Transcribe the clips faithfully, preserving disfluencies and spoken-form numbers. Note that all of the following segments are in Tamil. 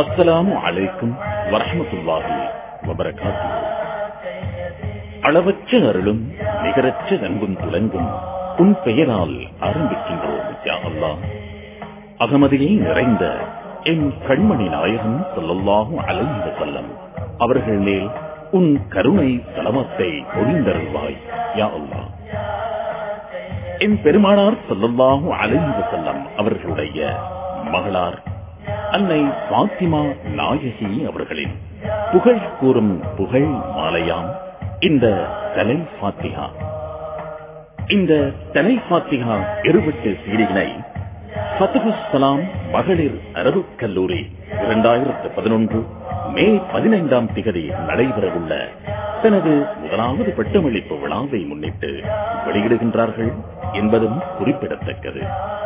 அஸ்ஸலாமு அலைக்கும் வரஹ்மத்துல்லாஹி வபரகாத்துஹு. அளவற்ற அருளும் நிகரற்ற அன்பும் துலங்கும் உன் பெயரால் ஆரம்பிக்கின்றோம் யா அல்லாஹ். அகமதியை நிறைந்த என் கண்மணி நாயகம் ஸல்லல்லாஹு அலைஹி வஸல்லம் அவர்கள் மேல் உன் கருணை ஸலவாத்தை பொழிந்தருள்வாய் யா அல்லாஹ். என் பெருமானார் ஸல்லல்லாஹு அலைஹி வஸல்லம் அவர்களுடைய மகளார் அன்னை பாத்திமா நாயகி அவர்களின் புகழ் கூறும் புகழ் மாலையாம் இந்த தலை ஃபாத்திஹா. இந்த தலை ஃபாத்திஹா இருபட்டு சீடிகளை ஃபத்ஹுஸ் ஸலாம் மகளிர் அரபுக் கல்லூரி இரண்டாயிரத்து பதினொன்று மே பதினைந்தாம் திகதி நடைபெறவுள்ள தனது முதலாவது பட்டமளிப்பு விழாவை முன்னிட்டு வெளியிடுகின்றார்கள் என்பதும் குறிப்பிடத்தக்கது.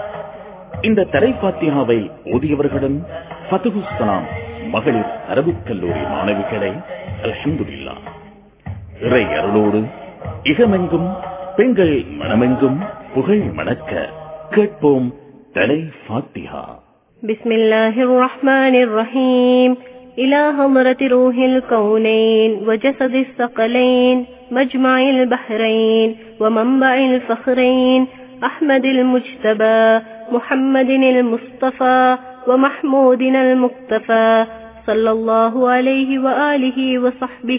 இந்த தலை ஃபாத்திஹாவை ஓதியவர்களும் ஃபத்ஹுஸ் ஸலாம் மகளிர் அரபுக் கல்லூரி மாணவிகளை அல்ஹம்துலில்லாஹ். இறை அருளோடு இகமெங்கும் பெண்கள் மனமெங்கும் புகழ் மணக்க கேட்போம் தலை ஃபாத்திஹா. பிஸ்மில்லாஹிர் ரஹ்மானிர் ரஹீம். إلى حضرة روح الكونين وجسد الثقلين مجمع البحرين ومنبع الفخرين أحمد المجتبى محمد المصطفى ومحمود المقتفى صلى الله عليه وآله وصحبه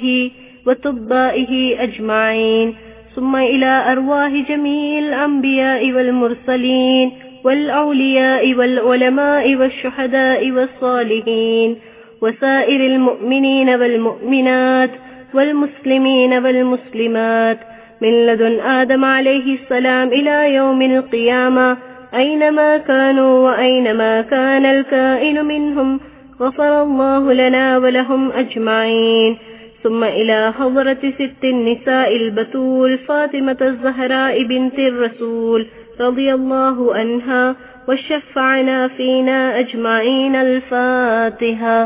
وتبائه أجمعين، ثم إلى أرواح جميع الأنبياء والمرسلين والأولياء والعلماء والشهداء والصالحين وسائر المؤمنين والمؤمنات والمسلمين والمسلمات من لدن آدم عليه السلام إلى يوم القيامة أينما كانوا وأينما كان الكائن منهم غفر الله لنا ولهم أجمعين. ثم إلى حضرة ست النساء البتول فاطمة الزهراء بنت الرسول رضي الله عنها وشفعنا فينا أجمعين. الفاتحة.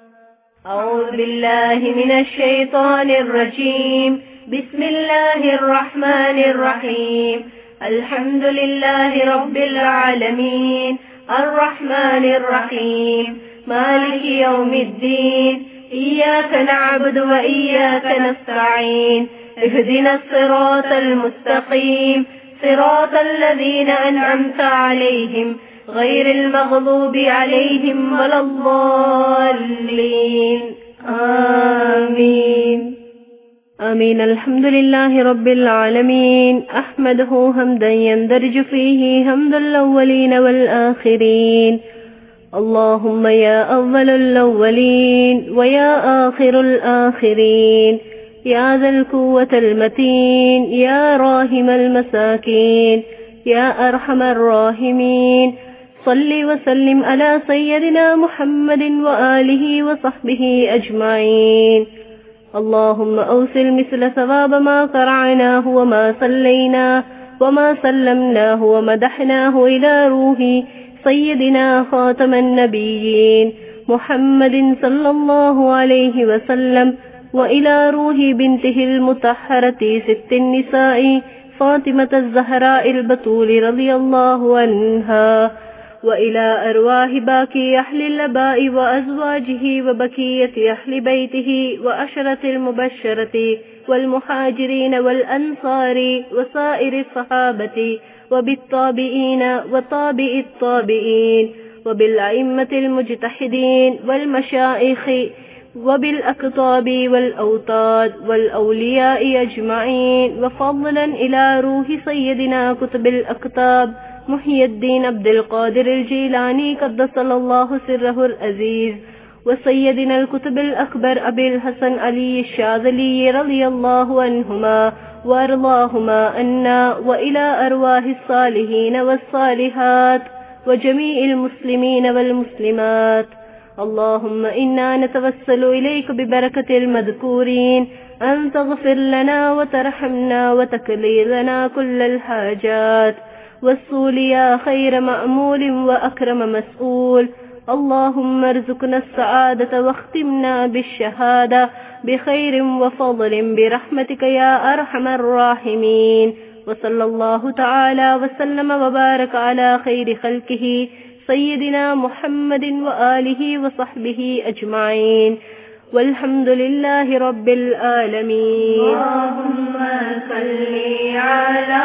أعوذ بالله من الشيطان الرجيم. بسم الله الرحمن الرحيم. الحمد لله رب العالمين الرحمن الرحيم مالك يوم الدين إياك نعبد وإياك نستعين اهدنا الصراط المستقيم صراط الذين أنعمت عليهم غير المغضوب عليهم ولا الضالين. آمين آمين. الحمد لله رب العالمين أحمده حمدا يندرج فيه حمد الأولين والآخرين. اللهم يا أول الأولين ويا آخر الآخرين يا ذا القوة المتين يا راحم المساكين يا أرحم الراحمين صل وسلم على سيدنا محمد وآله وصحبه أجمعين. اللهم أوصل مثل ثواب ما قرعناه وما صليناه وما سلمناه ومدحناه إلى روح سيدنا خاتم النبيين محمد صلى الله عليه وسلم وإلى روح بنته المطهرة ست النساء فاطمة الزهراء البتول رضي الله عنها، وإلى أرواح باقي أهل الآباء وأزواجه وبقية أهل بيته وأشرة المبشرة والمهاجرين والأنصار وسائر الصحابة وبالتابعين وتابع التابعين وبالأئمة المجتهدين والمشايخ وبالأقطاب والأوتاد والأولياء أجمعين، وفضلا إلى روح سيدنا كتب الأقطاب محي الدين عبد القادر الجيلاني قدس الله سره العزيز، وسيدنا الكتب الأكبر أبي الحسن علي الشاذلي رضي الله عنهما وأرضاهما عنا، وإلى أرواح الصالحين والصالحات وجميع المسلمين والمسلمات. اللهم إنا نتوسل إليك ببركة المذكورين أن تغفر لنا وترحمنا وتقضي لنا كل الحاجات، والسؤل يا خير مأمول وأكرم مسؤول. اللهم ارزقنا السعادة واختمنا بالشهادة بخير وفضل برحمتك يا أرحم الراحمين. وصلى الله تعالى وسلم وبارك على خير خلقه سيدنا محمد وآله وصحبه أجمعين والحمد لله رب العالمين. اللهم صل على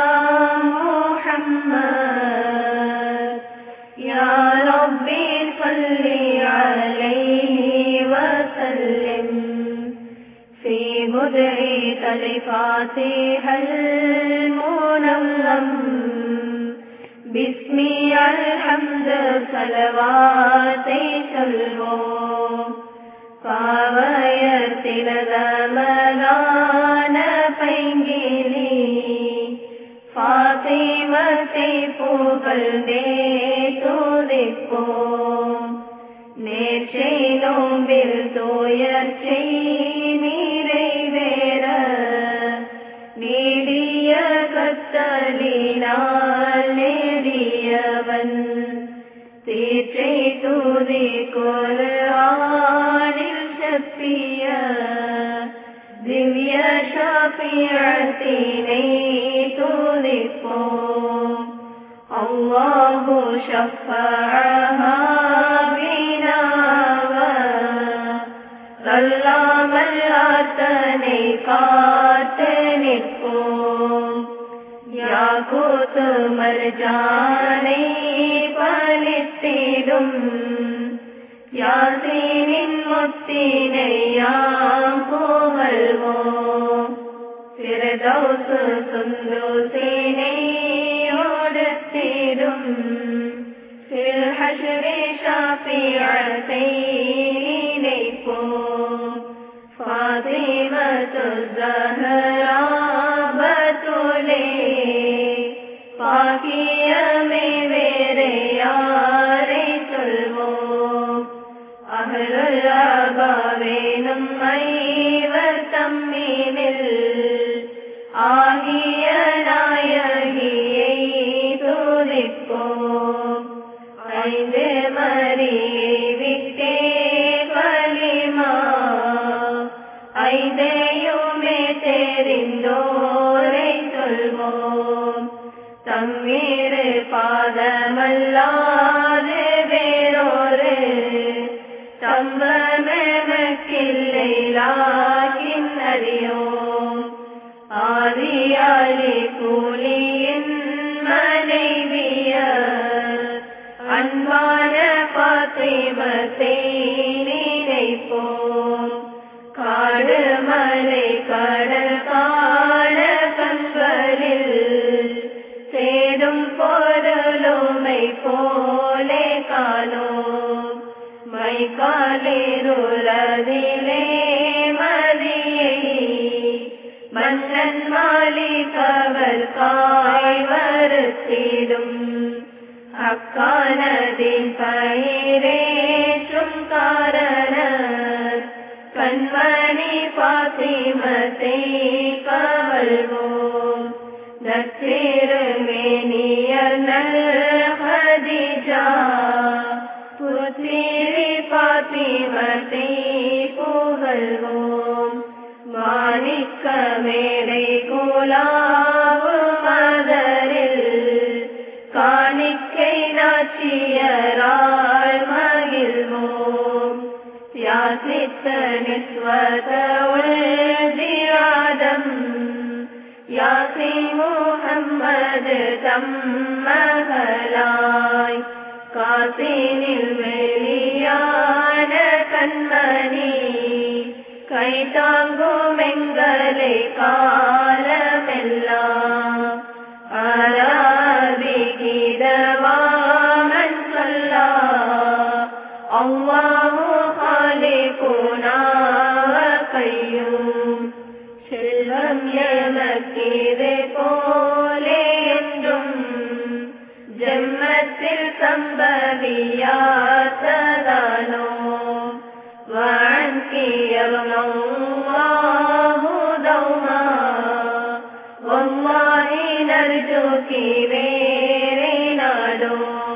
محمد يا ربي صل عليه وسلم في بدع الفاتحة المنظم بسمي الحمد صلوات سلموا பாவயத்திலதமலான பைங்கிலி ஃபாத்திமத்தை புகழ்ந்தே துதிப்போம். நேர்ச்சை நோம்பில் துயர்ச்சை நிறைவேற நீடிய கத்தலினால் நேடியவன் தீர்ச்சை துதி குர்ஆனில் சப்பிய திவ்ய ஷாஃபிஅத்தினை துதிப்போம். அல்லாஹு ஷஃபஅஹா பினா வல்லாமல் அத்தனை காத்து நிற்போம். யாகூத் மர்ஜானை பலித்திடும் யாசீனின் முத்தினை யாம் புகழ்வோம். ஃபிர்தௌஸ் சுந்தூசினை ஓடத்திடும் ஃபில் ஹஷ்ரி ஷாஃபிஅத்தை நினைப்போம். ஃபாத்திமத்து ஸஹ்ரா பத்துலே பாக்கியமே வேறு யாரை சொல்வோம். அஹ்லுல் அபாவேனும் ஐவர் தம்மினில் ஆகிய நாயகியை துதிப்போம். ஐந்து மரியை விட்டே கலிமா ஐந்தையுமே தெரிந்தோரை சொல்வோம். தம்மீறு பாதமல்லாது வேறொரு தம்பமெனக்கில்லை லாகின் அறியோம். ஆதியாலி கூலியின் மனைவிய அன்பான பாத்திமத்தை நினைப்போம். காடு மலை கடல் காண கண்களில் சேடும் பொருளுமை போலே காணோம். மைகாலிருளதிலே மதியை மன்னன் மாளிகவர் காய் வருத்திடும் அக்கானதின் பயிரேற்றும் காரண கண்மணி பாத்திமத்தை கவல்வோம். நற்சிறுமேனியர் நல்ஹதீஜா புத்திரி பாத்திமத்தை புகழ்வோம். மாணிக்க மேடை குலாவு மதரில் காணிக்கை நாச்சியரால் மகிழ்வோம். யாசித்த நிஸ்வத உள்தியாதம் யாசி முஹம்மது தம்மகலாய் காசினில் வெளியான கண்மணி கை தாங்கும் எங்களை காலமெல்லாம். ஆராதிகிடவாமன் சொல்லா அல்லாஹு ஹாலிகுனா கையும். செல்வம் எமக்கிது போலே என்றும் ஜன்னத்தில் சம்பவியாத்ததானோ. وعنك يرضى الله دوما والله نرجوك بيرنادو.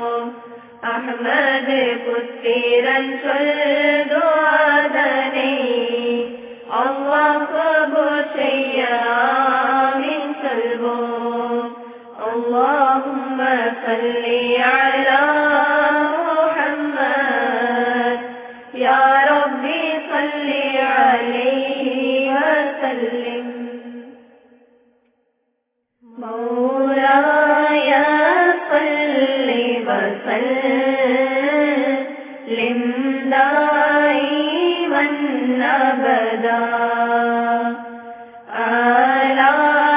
أحمد புத்திரா சொல் துஆதனை அல்லாஹ் கபூல் செய்ய ஆமீன் சொல்வோம். اللهم صل على يا ربي صل عليه وسلم مولاي صل وسلم دائما أبدا على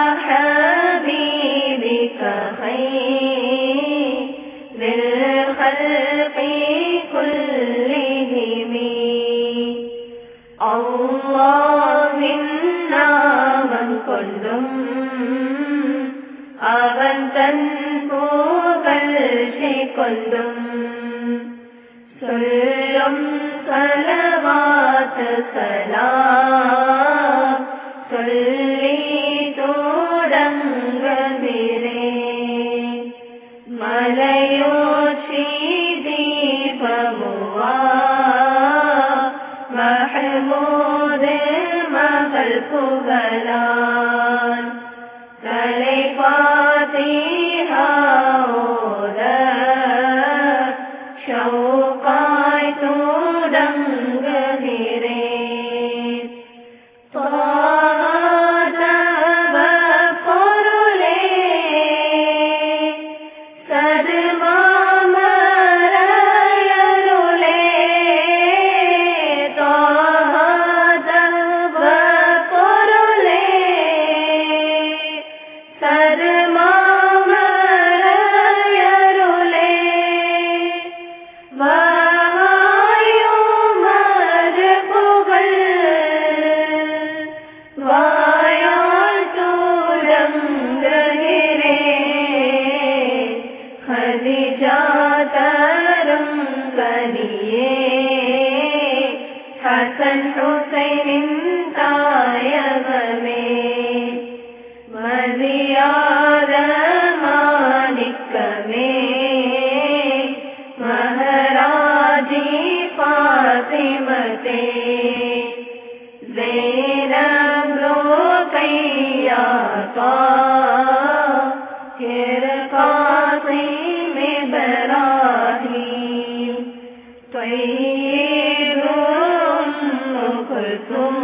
حبيبك خير الخلق كلهم الله من كلهم அவன் தன் புகழ்ச்சி கொள்ளும் சொல்லும் ஸலவாத் ஸலாம் சொல்லி தொடங்குகிறேன் மலையோச்சி தீபமுவா மஹ்மூத் மகள் புகழான் தலை பாத்திஹாவோத ஷௌகாய் தொடங்குகிறேன் தாதவ பொருளே சதுமாமரையருளே தாதவ பொருளே சதுமாமரையருளே வாயுமது புகழ் வாயால் தொடங்குகிறேன் ஹதிஜா தரும் கனியே ஹசன் ஹுசைனின் தாயகமே மதியாத மாணிக்கமே மஹராஜி பாத்திமதே ज़ैनब रुक़ैया ताहिर क़ासिम इब्राहीम तय्यब उम्म कुलसूम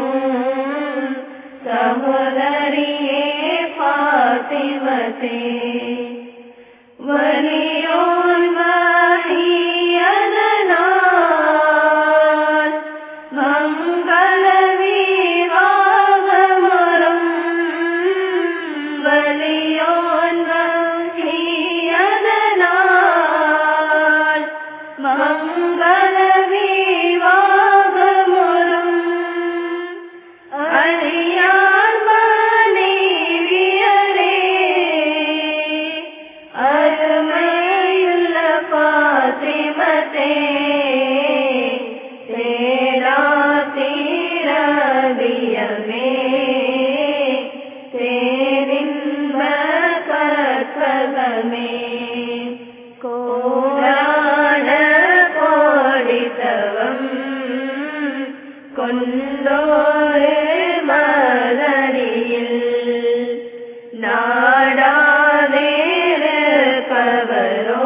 सहोदरिये फातिमते वलियुल वहियदनाल मंगल विवाहमरुम वलियुल वहियदनाल मंगल विवाहमरुम அடியார் மனைவியரே அருமையுள்ள பாத்திமதே தேரா தீரதியமே தேரின்ப கற்பகமே கோடான கோடித்தவம் கொண்டோரே மலரியில் நாடாதேரப்பவரோ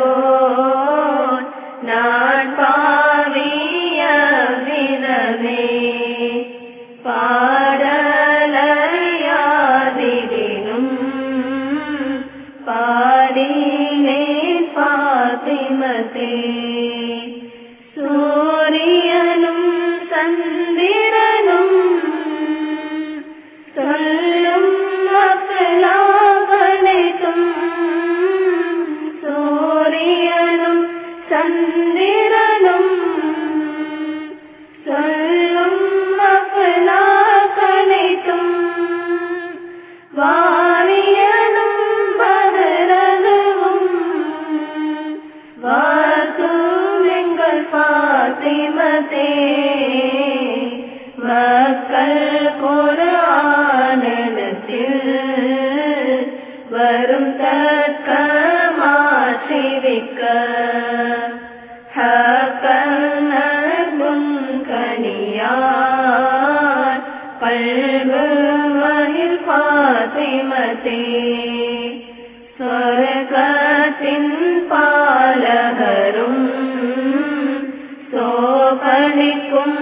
நான் பாவிய வினமே பாடலையாதினும் பாடினேன் பாத்திமதே சூரியனும் சந்திரனும் சொல்லும் மக்களாகனைத்தும் சூரியனும் சந்திரனும் சொல்லும் மக்களாகனைத்தும் வாரியனும் பகரதுவும் வாத்தும் எங்கள் பாத்திமதே மக்கள் குர்ஆனில் வரும் தக்க மாற்றிவிக்க ஹக்கனகும் கனியார் கல்பு மகிழ் பாத்திமதே சொர்க்கத்தின் பாலகரும் சோபனிக்கும்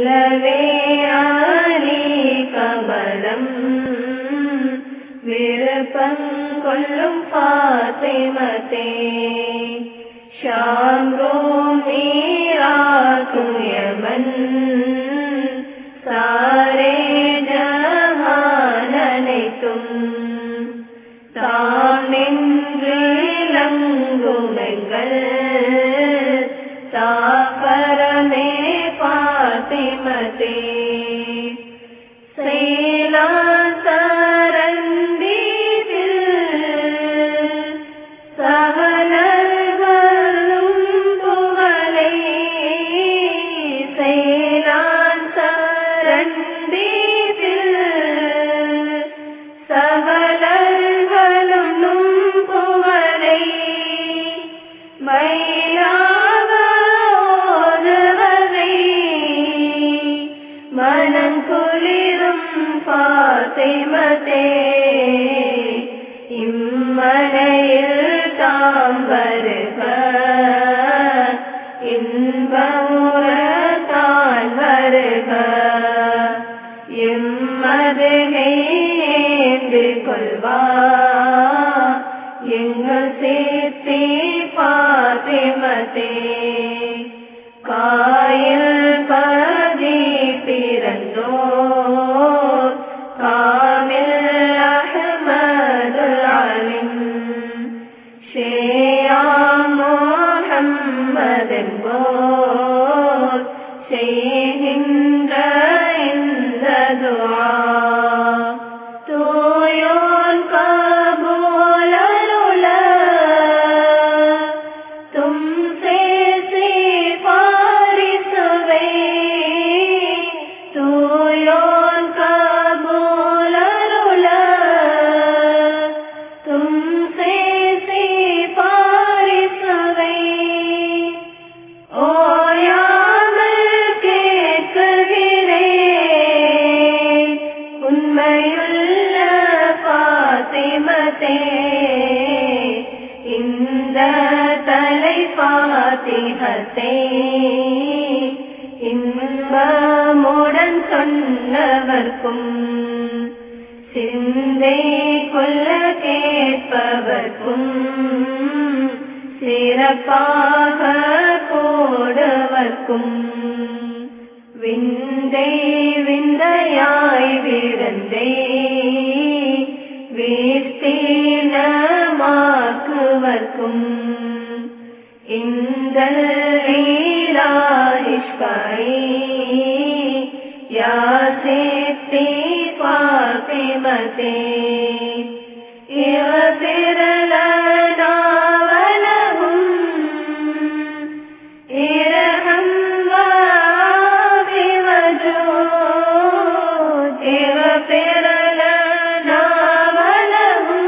இல்லவே ஆலி கமலம் விருப்பம் கொள்ளும் ஃபாத்திமத்தே ஷாம்ரோம் ஈராக்கும் யமன் சாரே ஜஹான் அனைத்தும் தாம் நின்று இலங்குமெங்கள் தாபரமே ஃபாத்திமத்தே சேலா சரந்தீதில் சகலர்களும் புகழே சேலா சரந்தீதில் சகலர்களும் புகழே மயிலாக ஓதுவதை மனம் குளிரும் ஃபாத்திமத்தே இம்மனையில் தாம் வருக இன்பமுற தான் வருக எம்மதுகை ஏந்து கொள்வா எங்கள் சேர்த்தே ஃபாத்திமத்தே காயில் பதி பிறந்தோர் காமில் அஹ்மதுல் அலிம் ஷேயா முஹம்மத் என்போர் செய்கின்ற இந்த துஆ தூயோன் கபூல் அருள தும்சே சிபாரிஸ் வே தூயோன் கபூல் அருள தும்சே சிபாரிஸ் வே ஓயாமல் கேட்கிறேன் உண்மையுள்ள ஃபாத்திமத்தே இந்த தலை ஃபாத்திஹத்தே இன்பமுடன் சொன்னவர்க்கும் சிந்தை கொள்ள கேட்பவர்க்கும் சிறப்பாக போடுவர்க்கும் விந்தை விந்தையாய் விருந்தை வீஸ்தீனமாக்குவர்க்கும் இந்த இலாஹிஷ்காய் யா சேத்தி ஃபாத்திமத்தே اغفر لنا ولهم ارحم وعاف وجود اغفر لنا ولهم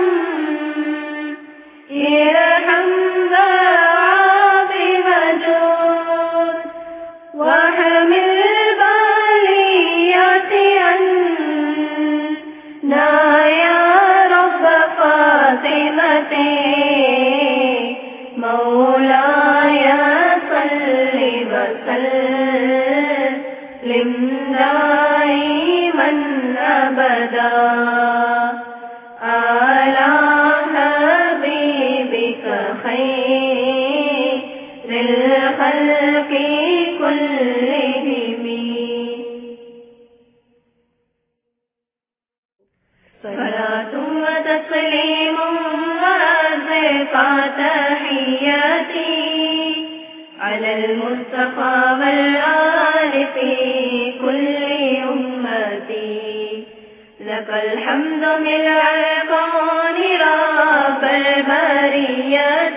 ارحم وعاف وجود واحمل البليات عنا يا رب فاطمتي مولاي صل وسلم دائما ابدا على حبيبك خير الخلق كلهم صلاة وتسليم وأزكى تحياتي على المصطفى والآل في كل أمتي لك الحمد ملء الكون رب البريات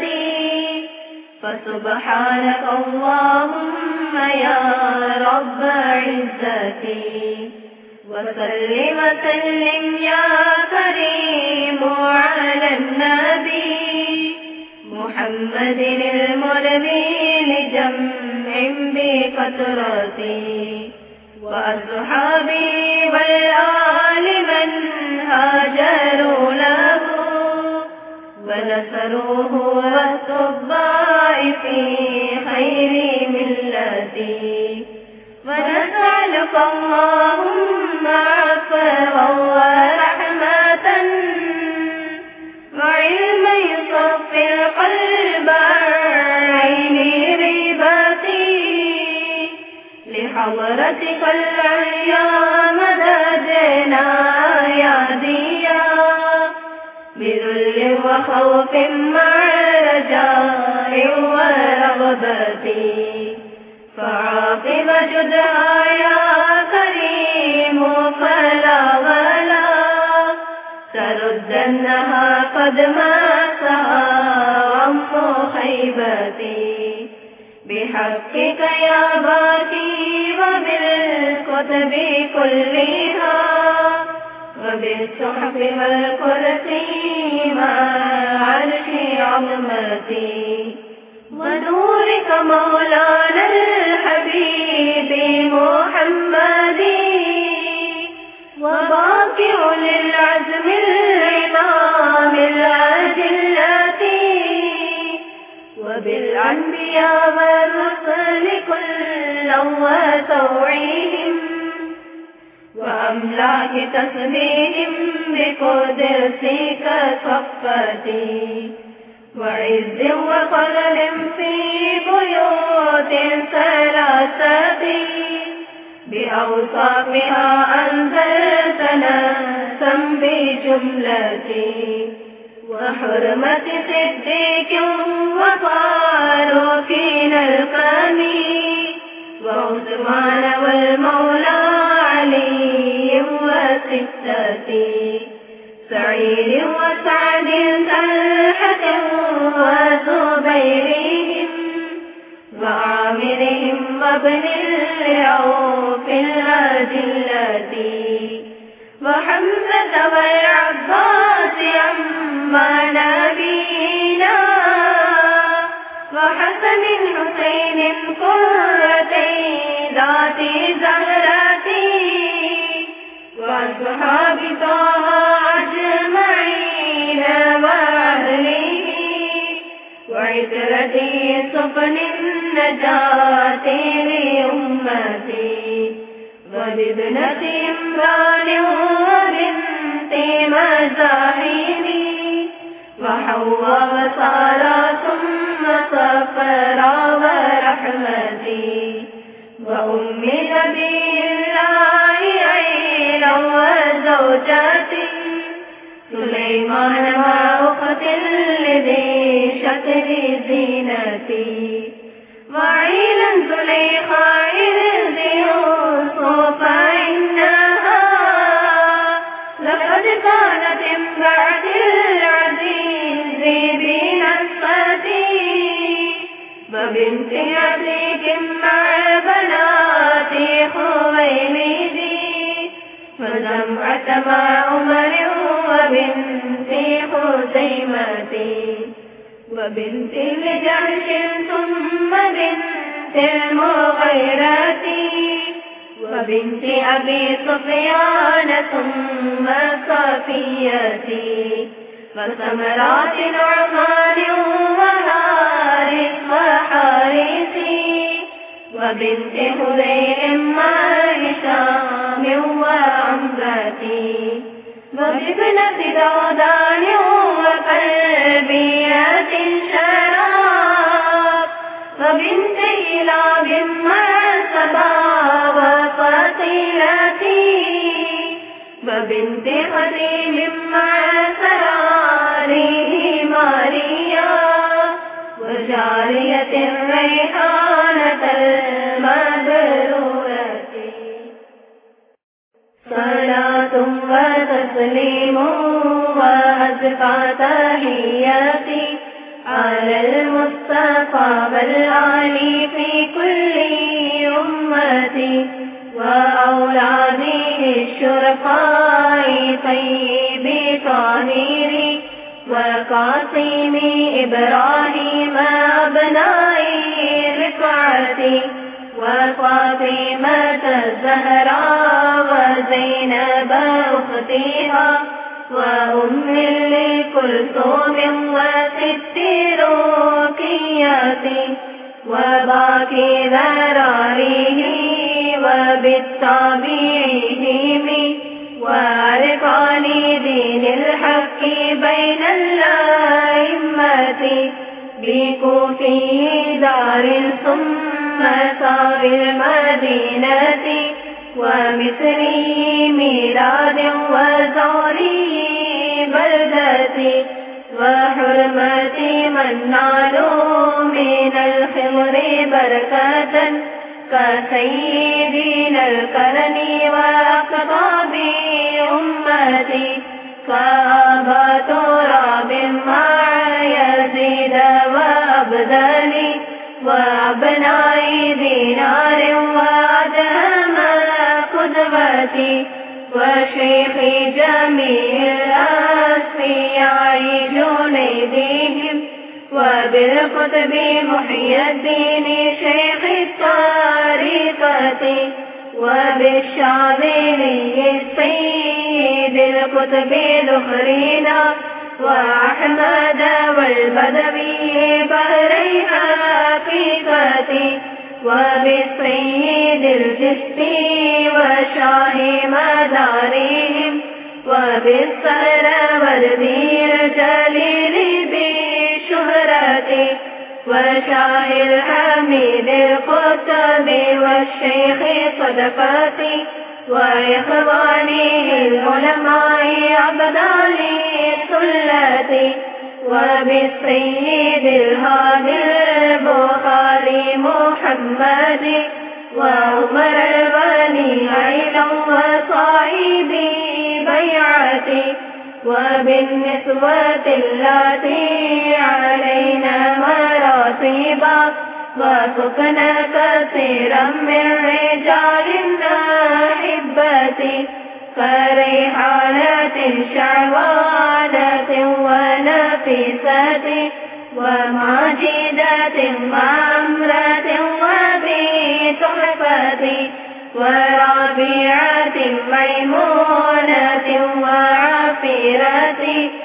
فسبحانك اللهم يا رب عزتي وسلم وسلم يا كريم على النبي محمد المرضي لجمع بكثرتي وأصحابي والآل من هاجروا له ونصروه والتبع في خير ملتي ونسأل اللهم عفوا ورحمة وعلما يصفي القلب عين ريبتي لحضرتك العليا مددنا يا ديا بذل وخوف مع رجاء ورغبتي فعاقب جدها يا كريم فلا ولا تردنها قد مسها غم خيبتي بحقك يا باقي وبالكتب كلها وبالصحف والكرسي مع عرش عظمتي ونورك مولانا الحبيب محمد وباقع للعزم العظام الأجلة وبالأنبياء والرسل كلا وتوعيهم وأملاك تسبيهم بقدسك صفتي وعز وقدر في بيوت ثلاثة بأوصافها أنزلتنا سم بجملتي وحرمة صديق وفاروق الكامل وعثمان والمولى علي وستتي سعيد وسعد طلحة وزبيرهم وعامرهم وابن العوف الأجلة وحمزة والعباس عما نبينا وحسن حسين قرتي ذات زهرتي وأصحاب طه أجمعين وأهله وعترتي سفن النجاة لأمتي وبابنة عمران وبنت مزاحم وحواء وسارة ثم صفرا ورحمتي وأم نبي الله عيلا وزوجتي سليمان وأخت لذي شكر زينتي وعيلا زليخا إذ يوسف إنها لقد كانت امرأة العزيز بنصفتي وبنت عتيق مع بنات خويلد وزمعة مع عمر وبنت خزيمة وبنت لجحش ثم بنت المغيرة وبنت أبي سفيان ثم صفية وثمرات نعمان وهارث وحارث وبنت هذيل مع هشام وعمرتي وبابنة دودان وقلبية شراب وبنت إلاب مع سبا وفصيلتي وبنت خديم مع سراره ماريا وجارية الريحانة المبرورة صلاة وتسليم وأزكى تحياتي على المصطفى والآل في كل أمتي وأولاده الشرفاء طيب طاهر وقاسم إبراهيم أبنائي رفعتي وفاطمة الزهراء وزينب أختها وأم لكلثوم وست رقيات وباقي ذراريه وبالتابعين وأركان دين الحق بين الأئمة بكوفي دار ثم سار المدينة ومصري ميلاد وزوري بلدة وحرمة من نالوا من الخمر بركة كسيدنا القرن وأقطاب أمتي كأبا تراب مع يزيد وأبدالي وأبناء دينار وأدهم قدوتي وشيخ جميع الأصفياء جنيدهم وبالقطب محي الدين شيخ الطريقة وبالشاذلي السيد القطب ذخرنا وأحمد والبدوي بهري حقيقتي وبالسيد الجسمي وشاه مدارهم وبالسهروردي الجليل بشهرتي وشاه الحميد القطب والشيخ صدقاتي وإخوانه العلماء أبدالي سلتي وبالسيد الهادي البخاري محمد وعمر الغني أيضا وصاحبي بيعتي وبالنسوة التي علينا مراتبا وسكن كثيرا من رجال أحبتي فريحانة شعوانة ونفيسة وماجدة وأمرة وبتحفة ورابعة ميمونة وعفيرة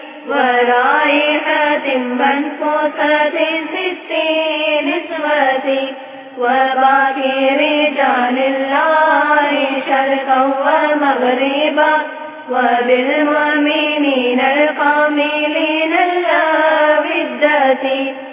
ورائحة منفوسة ست نسوة وباقي رجال الله شرقا ومغربا وبالمؤمنين القاملين الأودة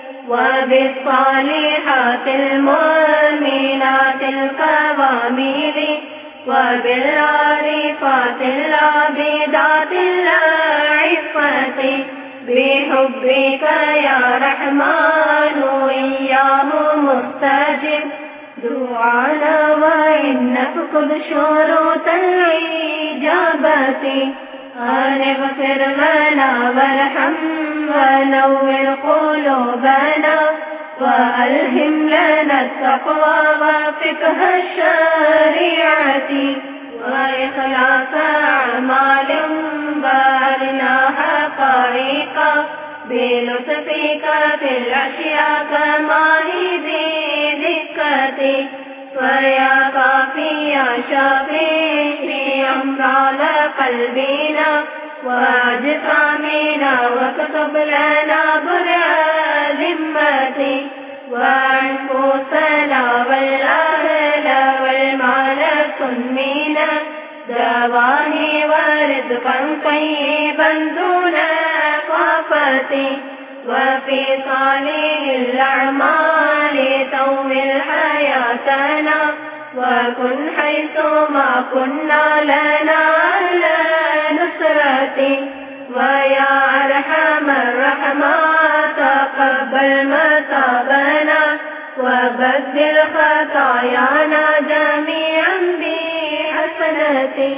وبالصالحات المؤمنات القوامل وبالعارفات العابدات العفة بحبك يا رحمن إياه مستجب دعانا وإنك قد شروط الإجابة أن اغفر لنا وارحم ونور قلوبنا وألهم لنا التقوى وفقه الشريعة وإخلاص أعمال بارنا حقائقا بلطفك في الأشياء كما هي ذكرتي فيا كافي يا شافي في أمراض قلبنا وأجسامنا واكتب لنا برأ ذمتي وأنفسنا والأهل والمال سنينا دواه ورزقا طيبا دون قافتي وفي صالح الأعمال طول حياتنا وكن حيث ما كنا لنا على نصرتي ويا أرحم الرحمات تقبل متابنا وبدل خطايانا جميعا بحسنتي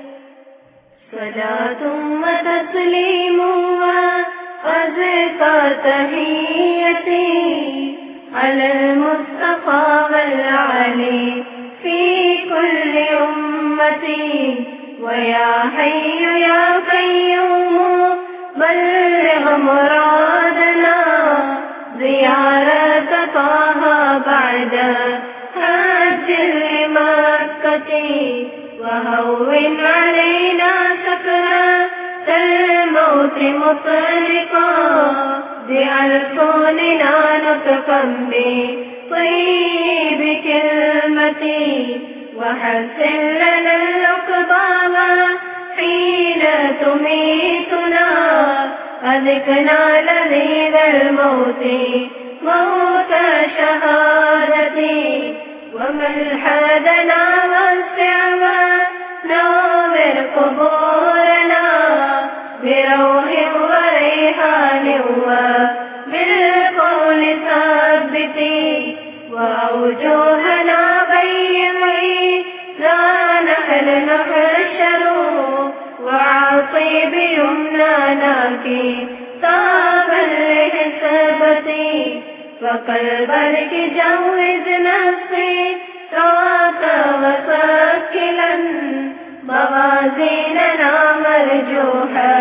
صلاة وتسليم وأزكى تحيتي على المصطفى والعلي في كل أمتي ويا حي يا قيوم بلغ مرادنا زيارة طه بعد حج لمكة وهون علينا سكرات الموت مطلقا بألسننا نطقا بطيب كلمتي وحسن لنا العقبى حين تميتنا أذقنا لذيذ الموت موت شهادتي ومن حادنا والسعوى نور قبورنا بروح وريحان وبالقول ثبتي وأوجوهنا بيضي لا نحل نحشر وعصي بيمنانا كتاب لحسبتي وقلبا جوز نفسي راك وسكلا موازيننا مرجوحة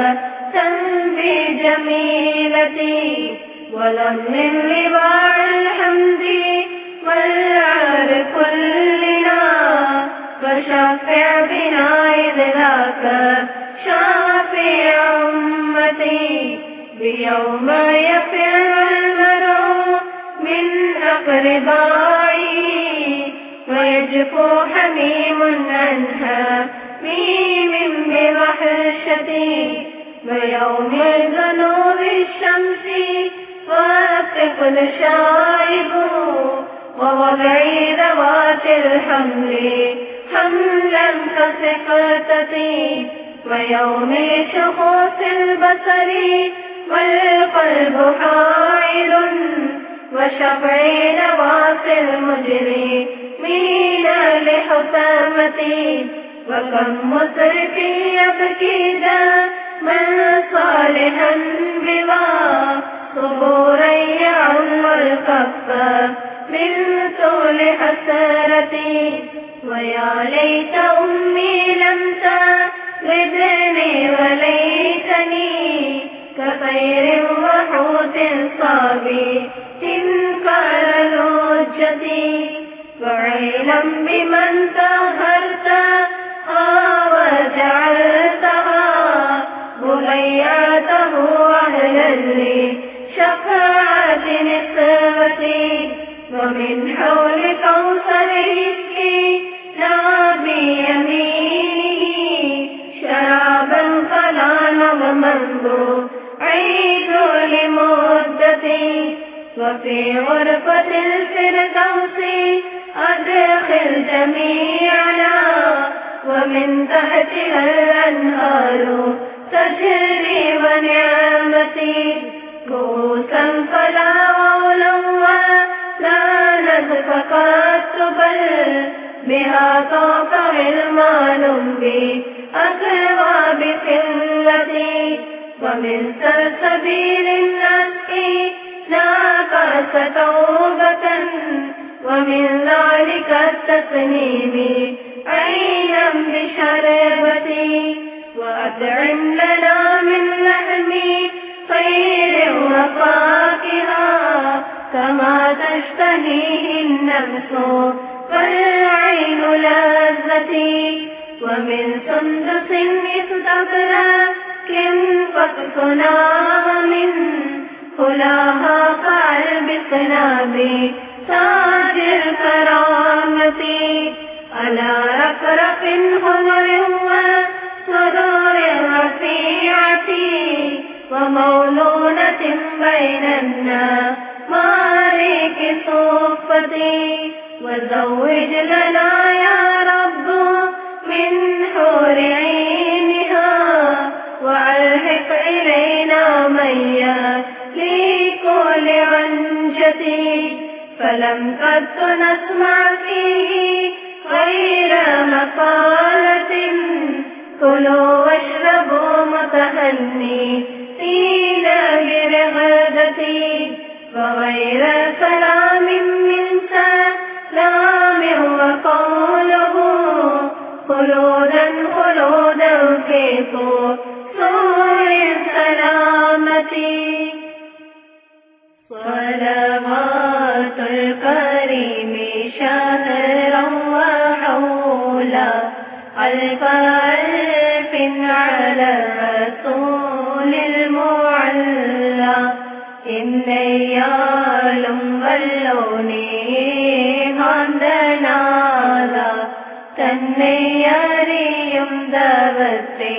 بجميلتي ولمن لواء الحمد والعار كلنا وشفع بنا إذ ذاك شافع أمتي بيوم يفر المرء من أقربائه ويجفو حميم عنها ميم بوحشتي ويوم ذنوب الشمس والطفل شائب ووضعي ذوات الحمل حملا كسقطتي ويوم شخوص البصر والقلب حائر وشفعي نواس المجرمين لحسامتي وكم مسرف يبكي من صالحا بما صبورا يعم الكف من طول حسرتي ويا ليت أمي لم تغدني وليتني كطير وحوت صابي تنكر لوجتي وعيلا بمن طهرتها وجعلتها بغياته أهلا لشفاعة نسوتي ومن حول كوثر رزقي نابي يمينه شرابا فلا نظمنه عيد لمدتي وفي غرفة الفردوس أدخل جميعنا ومن تحتها الأنهار تجري ونعمتي كوسا فلا غولوا لا نزفقت بل بها طاق علمان بأكواب قلتي ومن سلسبيل النسك لا كأس توبة ومن ذلك التسنيم عينا بشربتي وأطعم لنا من لحم طير وفاكهة كما تشتهيه النفس والعين لذتي ومن سندس استبرق فاكسنا ومن كلاها فألبسنا بتاج الكرامة على رفرف خضر وسرور رفيعة ومولونة بين النمارق صفتي وزوج لنا يا رب من حور عينها وألحق إلينا من يليق لعنجتي فلم قد نسمع فيه غير مقالة كلوا واشربوا متهنئين برغدتي وغير سلام من سلام وقوله خلودا خلودا في سور السلامة صلوات الكريم شهرا وحولا ألف ألف على الرسول المعلى إنيال واللوني هندنالا தன்னை அறியும் தவத்தை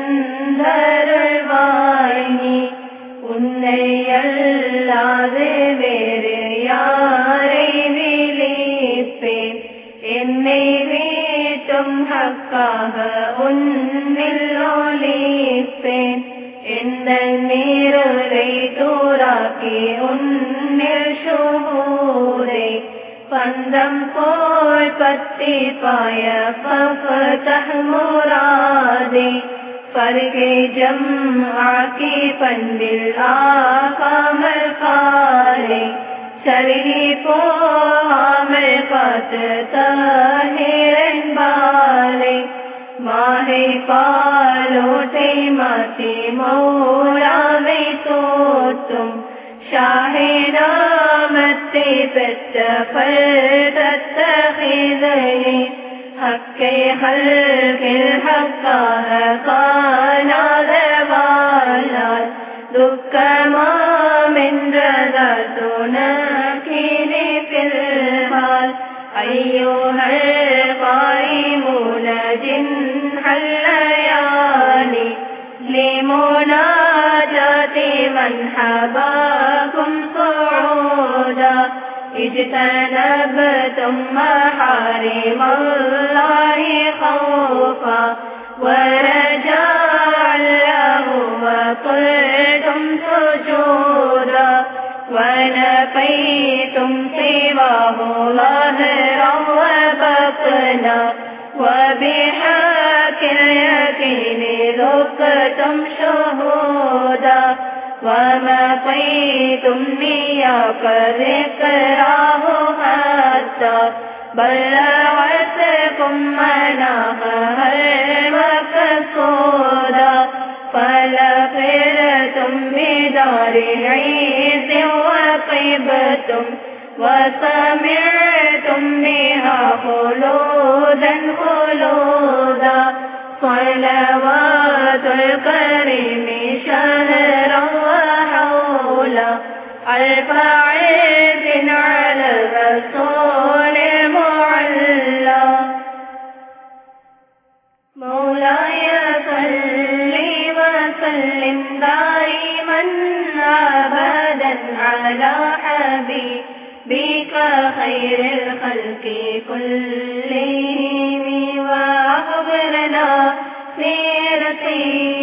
தந்தருள்வாய் நீ. உன்னை அல்லாது வேறு யாரை விழிப்பேன், என்னை வீட்டும் ஹக்காக உன்னில் ஒளிப்பேன். எந்த நீருரை தூராக்கி உன்னில் ஷுஹூரை பந்தம் போல் பத்தி பாய ஃபஃதஹ் முராதே. ஃபர்கே ஜம்ஆக்கி பண்டில் ஆகாமல் காலே. சருகி போகாமல் காத்து தாஹிரன் பாலே. மாலை பாலோட்டை மாற்றி மௌலாவை தோற்றும் ஷாஹே நாமத்தை பெற்ற பல்தத்தஹிதனி. ஹக்கை ஹல்கில் ஹக்காக காணாத வாழால் துக்கமாமென்றதால் துணக்கினே பில்ஹால். ஐயோஹல் காயிமூன ஜின்ஹல் லயாலி லிமுனாஜாதி மன் ஹபாகும் சுஊதா. اجتنبتم محارم الله خوفا ورجاء له وقلتم سجودا. ونفيتم سواه ظاهرا وبطنا وبحق اليقين ذقتم شهودا. ومقيتم نياك ذكراه حتى بلغتكم مناها المقصودا. فلقرتم بدار عيز وطيبتم وسمعتم بها خلودا خلودا. صلوات الكريم شهرا وحولا ألف عيد على الرسول المعلى. مولاي صل وسلم دائما أبدا على حبيبك خير الخلق كلهم. وأخبرنا سيرتي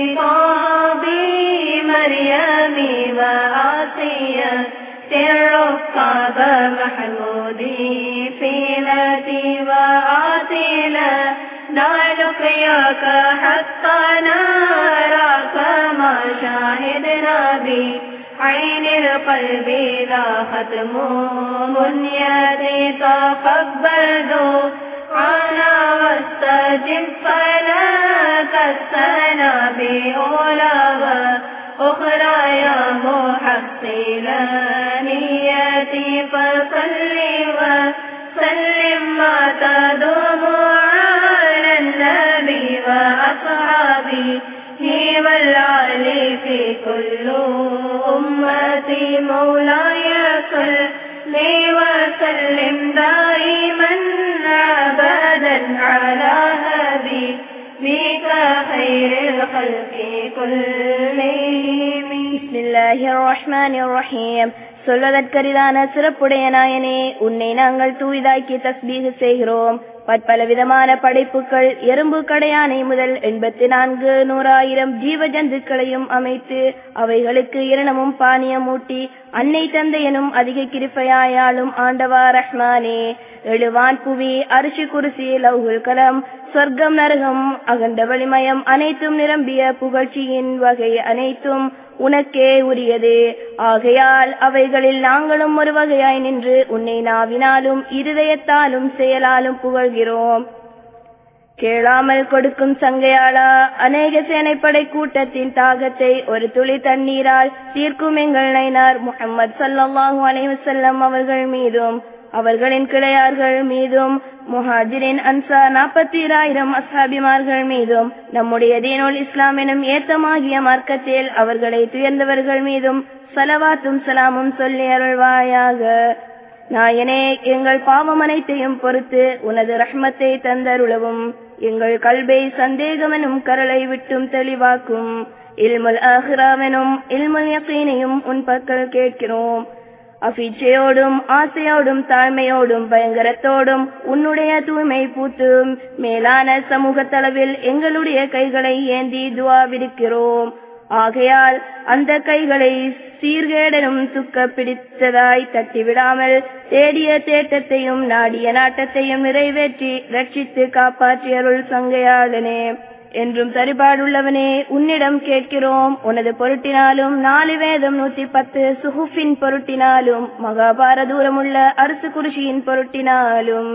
طابي مريم وآسيا الركاب محمودي فيلتي وآتينا نالك ياك حتى نراك ما شاهدنا بي عين القلب لا ختم منيتي تقبل عنا واستجب فلا كسنا بأولى أخرى يا محصل نيتي. فصل وسلم ما تدوم على النبي وأصحابه والآل في كل أمتي. مولاي صل وسلم دائما أبدا على حبيبك خير الخلق كلهم. بسم الله الرحمن الرحيم. சொல்வதற்கரிதான சிறப்புடைய நாயனே, உன்னை நாங்கள் தூய்தாக்கி தஸ்பீஹ் செய்கிறோம். பற்பல விதமான படைப்புகள் எறும்பு கடையானை முதல் எண்பத்தி நான்கு நூறாயிரம் ஜீவ ஜந்துக்களையும் அமைத்து அவைகளுக்கு இரணமும் பானியம் ஊட்டி அன்னை தந்தையனும் அதிக கிருப்பையாயாலும் ஆண்டவா ரஹ்மானே. எழுவான் புவி அரிசி குருசி லவ்ஹுல் கலம் சொர்க்கம் நரகம் அகண்ட வலிமயம் அனைத்தும் நிரம்பிய புகழ்ச்சியின் வகை அனைத்தும் உனக்கே உரியது. ஆகையால் அவைகளில் நாங்களும் ஒரு வகையாய் நின்று உன்னை நாவினாலும் இருதயத்தாலும் செயலாலும் புகழ்கிறோம். கேளாமல் கொடுக்கும் சங்கையாளா, அநேக சேனைப்படை கூட்டத்தின் தாகத்தை ஒரு துளி தண்ணீரால் தீர்க்கும் எங்கள் நைனார் முஹம்மது ஸல்லல்லாஹு அலைஹி வஸல்லம் அவர்கள் மீதும் அவர்களின் கிளையார்கள் மீதும் முஹாஜிரின் அன்சார் நாற்பத்தி ஆயிரம் அஸ்ஹாபிமார்கள் மீதும் நம்முடைய தீனுல் இஸ்லாம் எனும் ஏத்தமாகிய மார்க்கத்தில் அவர்களை துயர்ந்தவர்கள் மீதும் ஸலவாத்தும் ஸலாமும் சொல்லி அருள்வாயாக. நாயனே, எங்கள் பாவம் அனைத்தையும் பொறுத்து உனது ரஹ்மத்தை தந்தருளவும். எங்கள் கல்பை சந்தேகமெனும் கரலை விட்டும் தெளிவாக்கும். இல்முல் ஆஹிராவெனும் இல்முல் யகீனையும் உன் பக்கல் கேட்கிறோம். அஃபீச்சையோடும் ஆசையோடும் தாழ்மையோடும் பயங்கரத்தோடும் உன்னுடைய தூய்மை பூத்தும் மேலான சமூக தளவில் எங்களுடைய கைகளை ஏந்தி துவா விடுக்கிறோம். ஆகையால் அந்த கைகளை சீர்கேடனும் துக்க பிடித்ததாய் தட்டிவிடாமல் தேடிய தேட்டத்தையும் நாடிய நாட்டத்தையும் நிறைவேற்றி ரட்சித்து காப்பாற்றியருள் சங்கையாளனே. என்றும் சரிபாடுள்ளவனே, உன்னிடம் கேட்கிறோம். உனது பொருட்டினாலும் நாலு வேதம் நூத்தி பத்து சுஹுஃபின் பொருட்டினாலும் மகாபாரதூரமுள்ள அரசு குருஷியின் பொருட்டினாலும்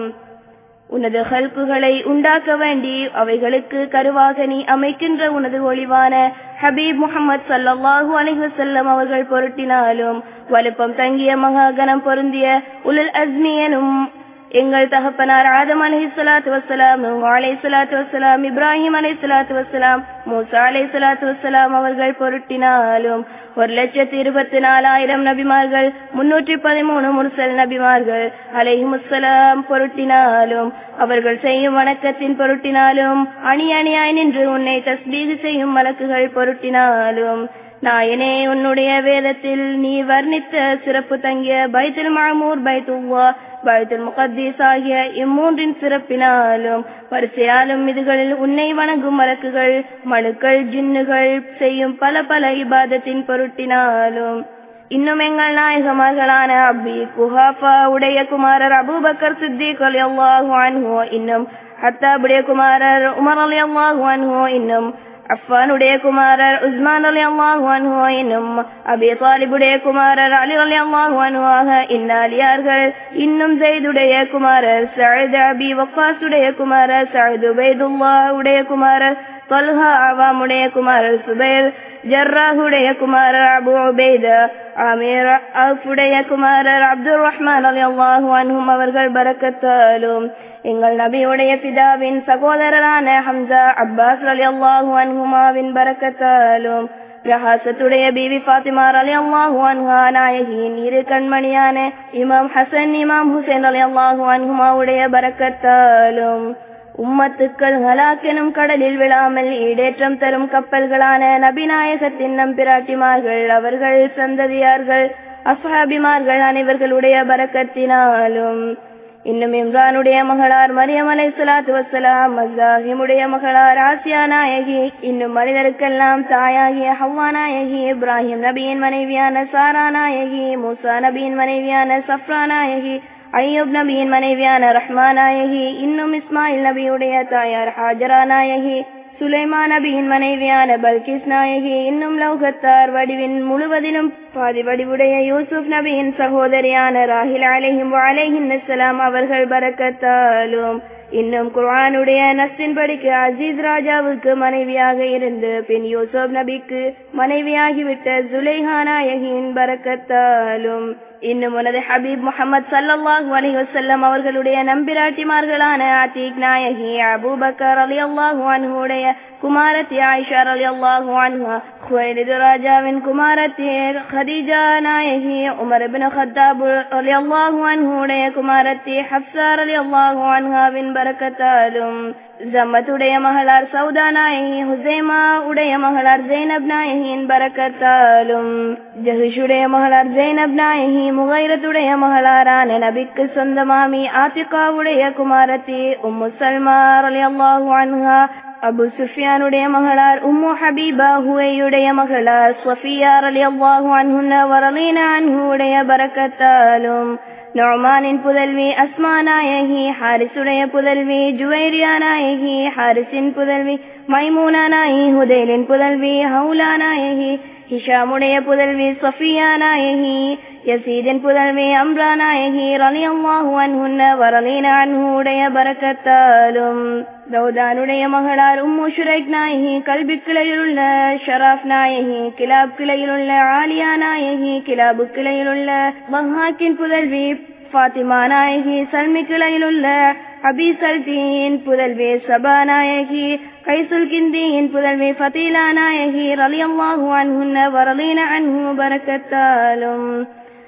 உனது ஹல்குகளை உண்டாக்க வேண்டி அவைகளுக்கு கருவாக நீ அமைக்கின்ற உனது ஒளிவான ஹபீப் முஹம்மது ஸல்லல்லாஹு அலைஹி வஸல்லம் அவர்கள் பொருட்டினாலும் வலுப்பம் தங்கிய மகாகணம் பொருந்திய உலுல் அஸ்மி எனும் எங்கள் தகப்பனார் ஆதம் அலைஹிஸ்ஸலாத்து வஸ்ஸலாம், நூஹ் அலைஹிஸ்ஸலாத்து வஸ்ஸலாம், இப்ராஹிம் அலைஹிஸ்ஸலாத்து வஸ்ஸலாம், மூசா அலைஹிஸ்ஸலாத்து வஸ்ஸலாம் அவர்கள் பொருட்டினாலும் ஒரு லட்சத்தி இருபத்தி நாலாயிரம் நபிமார்கள் முன்னூற்றி பதிமூணு முர்சல் நபிமார்கள் அலைஹிமுஸ்ஸலாம் பொருட்டினாலும் அவர்கள் செய்யும் வணக்கத்தின் பொருட்டினாலும் அணி அணியாய் நின்று உன்னை தஸ்பீஹ் செய்யும் மலக்குகள் பொருட்டினாலும் நாயனே, உன்னுடைய வேதத்தில் நீ வர்ணித்த சிறப்பு தங்கிய பைத்துல் மஅமூர், பைத்துல்லா, பைத்துல் முகத்தீஸ் ஆகிய இம்மூன்றின் சிறப்பினாலும் வரிசையாலும் இதுகளில் உன்னை வணங்கும் மலக்குகள் மனுக்கள் ஜின்னுகள் செய்யும் பல பல இபாதத்தின் பொருட்டினாலும் இன்னும் எங்கள் நாயகமார்களான அபி குஹாஃபா உடைய குமாரர் அபூபக்கர் சித்திக் ரலியல்லாஹு அன்ஹு, இன்னும் ஹத்தாபுடைய குமாரர் உமர் ரலியல்லாஹு அன்ஹு, இன்னும் அஃபானுடைய குமாரர் உஸ்மான் ரலியல்லாஹு அன்ஹு, இன்னும் அபி தாலிபுடைய குமாரர் அலி ரலியல்லாஹு அன்ஹு ஆக இன்னாலியார்கள், இன்னும் ஸைதுடைய குமாரர் சஅத், அபி வக்காஸுடைய குமாரர் சஅத், உபைதுல்லாஹ் உடைய குமாரர் தல்ஹா, அவாமுடைய குமாரர் சுபைர், ஜர்ராஹுடைய குமாரர் அபு உபைதா, ஆமீர் அஃபுடைய குமாரர் அப்துர் ரஹ்மான் ரலியல்லாஹு அன்ஹும் அவர்கள் பரக்கத்தாலும் எங்கள் நபியுடைய பிதாவின் சகோதரரான ஹம்சா, அப்பாஸ் ரலியல்லாஹு அன்ஹுமாவின் பரக்கத்தாலும் பிரகாசத்துடைய பீவி ஃபாத்திமா ரலியல்லாஹு அன்ஹா நாயகியின் இரு கண்மணியான இமாம் ஹசன், இமாம் ஹுசைன் ரலியல்லாஹு அன்ஹுமாவுடைய பரக்கத்தாலும் உம்மத்துக்கள் ஹலாக்கெனும் கடலில் விழாமல் ஈடேற்றம் தரும் கப்பல்களான நபிநாயகத்தின் நம்பிராட்டிமார்கள் அவர்கள் சந்ததியார்கள் அஸ்ஹாபிமார்கள் அனைவர்களுடைய பரக்கத்தினாலும் இன்னும் இம்ரானுடைய மகளார் மரியம் அலைஹிஸ்ஸலாத்து வஸ்ஸலாம், மஸ்ஸாஹிமுடைய மகளார் ஆசியா நாயகி, இன்னும் மனிதருக்கெல்லாம் தாயாகிய ஹவ்வா நாயகி, இப்ராஹிம் நபியின் மனைவியான சாரா நாயகி, மூசா நபியின் மனைவியான சஃப்ரா நாயகி, ஐயூப் நபியின் மனைவியான ரஹ்மா நாயகி, இன்னும் இஸ்மாயில் நபியுடைய தாயார் ஹாஜரா நாயகி, சுலைமான் நபியின் மனைவியான பல்கிஸ் நாயகி, இன்னும் லௌகத்தார் வடிவின் முழுவதிலும் பாதி வடிவுடைய யூசுப் நபியின் சகோதரியான ராஹில் அலைஹிம் வஅலைஹின் அஸ்ஸலாம் அவர்கள் பரக்கத்தாலும் இன்னும் குர்ஆனுடைய நஸ்ஸின் படிக்கு அசீஸ் ராஜாவுக்கு மனைவியாக இருந்து பின் யூசுப் நபிக்கு மனைவியாகிவிட்ட ஜுலைஹா நாயகியின் பரக்கத்தாலும் இன்னும் உனது ஹபீப் முஹம்மது ஸல்லல்லாஹு அலைஹி வஸல்லம் அவர்களுடைய நம்பிராட்டிமார்களான ஆத்திக் நாயகி, அபூபக்கர் ரலியல்லாஹு அன்ஹு உடைய குமாரத்தி ஆயிஷா ரலியல்லாஹு அன்ஹா, குவைலித் ராஜாவின் குமாரத்தி கதீஜா நாயகி, உமர் இப்னு கத்தாப் ரலியல்லாஹு அன்ஹு உடைய குமாரத்தி ஹப்ஸா ரலியல்லாஹு அன்ஹாவின் பரக்கத்தாலும் ஜம்மத்துடைய மகளார் சௌதா நாயகி, ஹுசைமா உடைய மகளார் ஜைனப் நாயகியின் பரக்கத்தாலும் ஜஹிஷுடைய மகளார் ஜைனப் நாயகி, முகைரத்துடைய மகளாரான நபிக்கு சொந்த மாமி ஆத்திகாவுடைய குமாரத்தி உம்மு சல்மா ரலியல்லாஹு அன்ஹா, அபு சுஃபியானுடைய மகளார் உம்மு ஹபீபா ஹுவையுடைய மகளார் ஸஃபியா ரலியல்லாஹு அன்ஹுன்ன வரலீன அன்ஹு உடைய பரக்கத்தாலும் நுஅமானின் புதல்வி அஸ்மா நாயகி, ஹாரிசுடைய புதல்வி ஜுவைரியா நாயகி, ஹாரிசின் புதல்வி மைமூனா நாயகி, ஹுதைலின் புதல்வி ஹவுலா நாயகி, ஹிஷாமுடைய புதல்வி ஸஃபியா நாயகி, யசீதின் புதல்வி அம்ரா நாயகி ரலியல்லாஹு அன்ஹுன்ன வரலீன அன்ஹு உடைய பரக்கத்தாலும் தௌதானுடைய மகளார் உம்மு ஷுரைக் நாயகி, கல்பி கிளையிலுள்ள ஷராஃப் நாயகி, கிலாப் கிளையிலுள்ள ஆலியா நாயகி, கிலாபு கிளையிலுள்ள பஹாக்கின் புதல்வி ஃபாத்திமா நாயகி, சல்மி கிளையிலுள்ள அபி சல்தீன் புதல்வி சபா நாயகி, கைசுல் கிந்தியின் புதல்வி ஃபதீலா நாயகி ரலியல்லாஹு அன்ஹுன்ன வரலீன அன்ஹு பரக்கத்தாலும்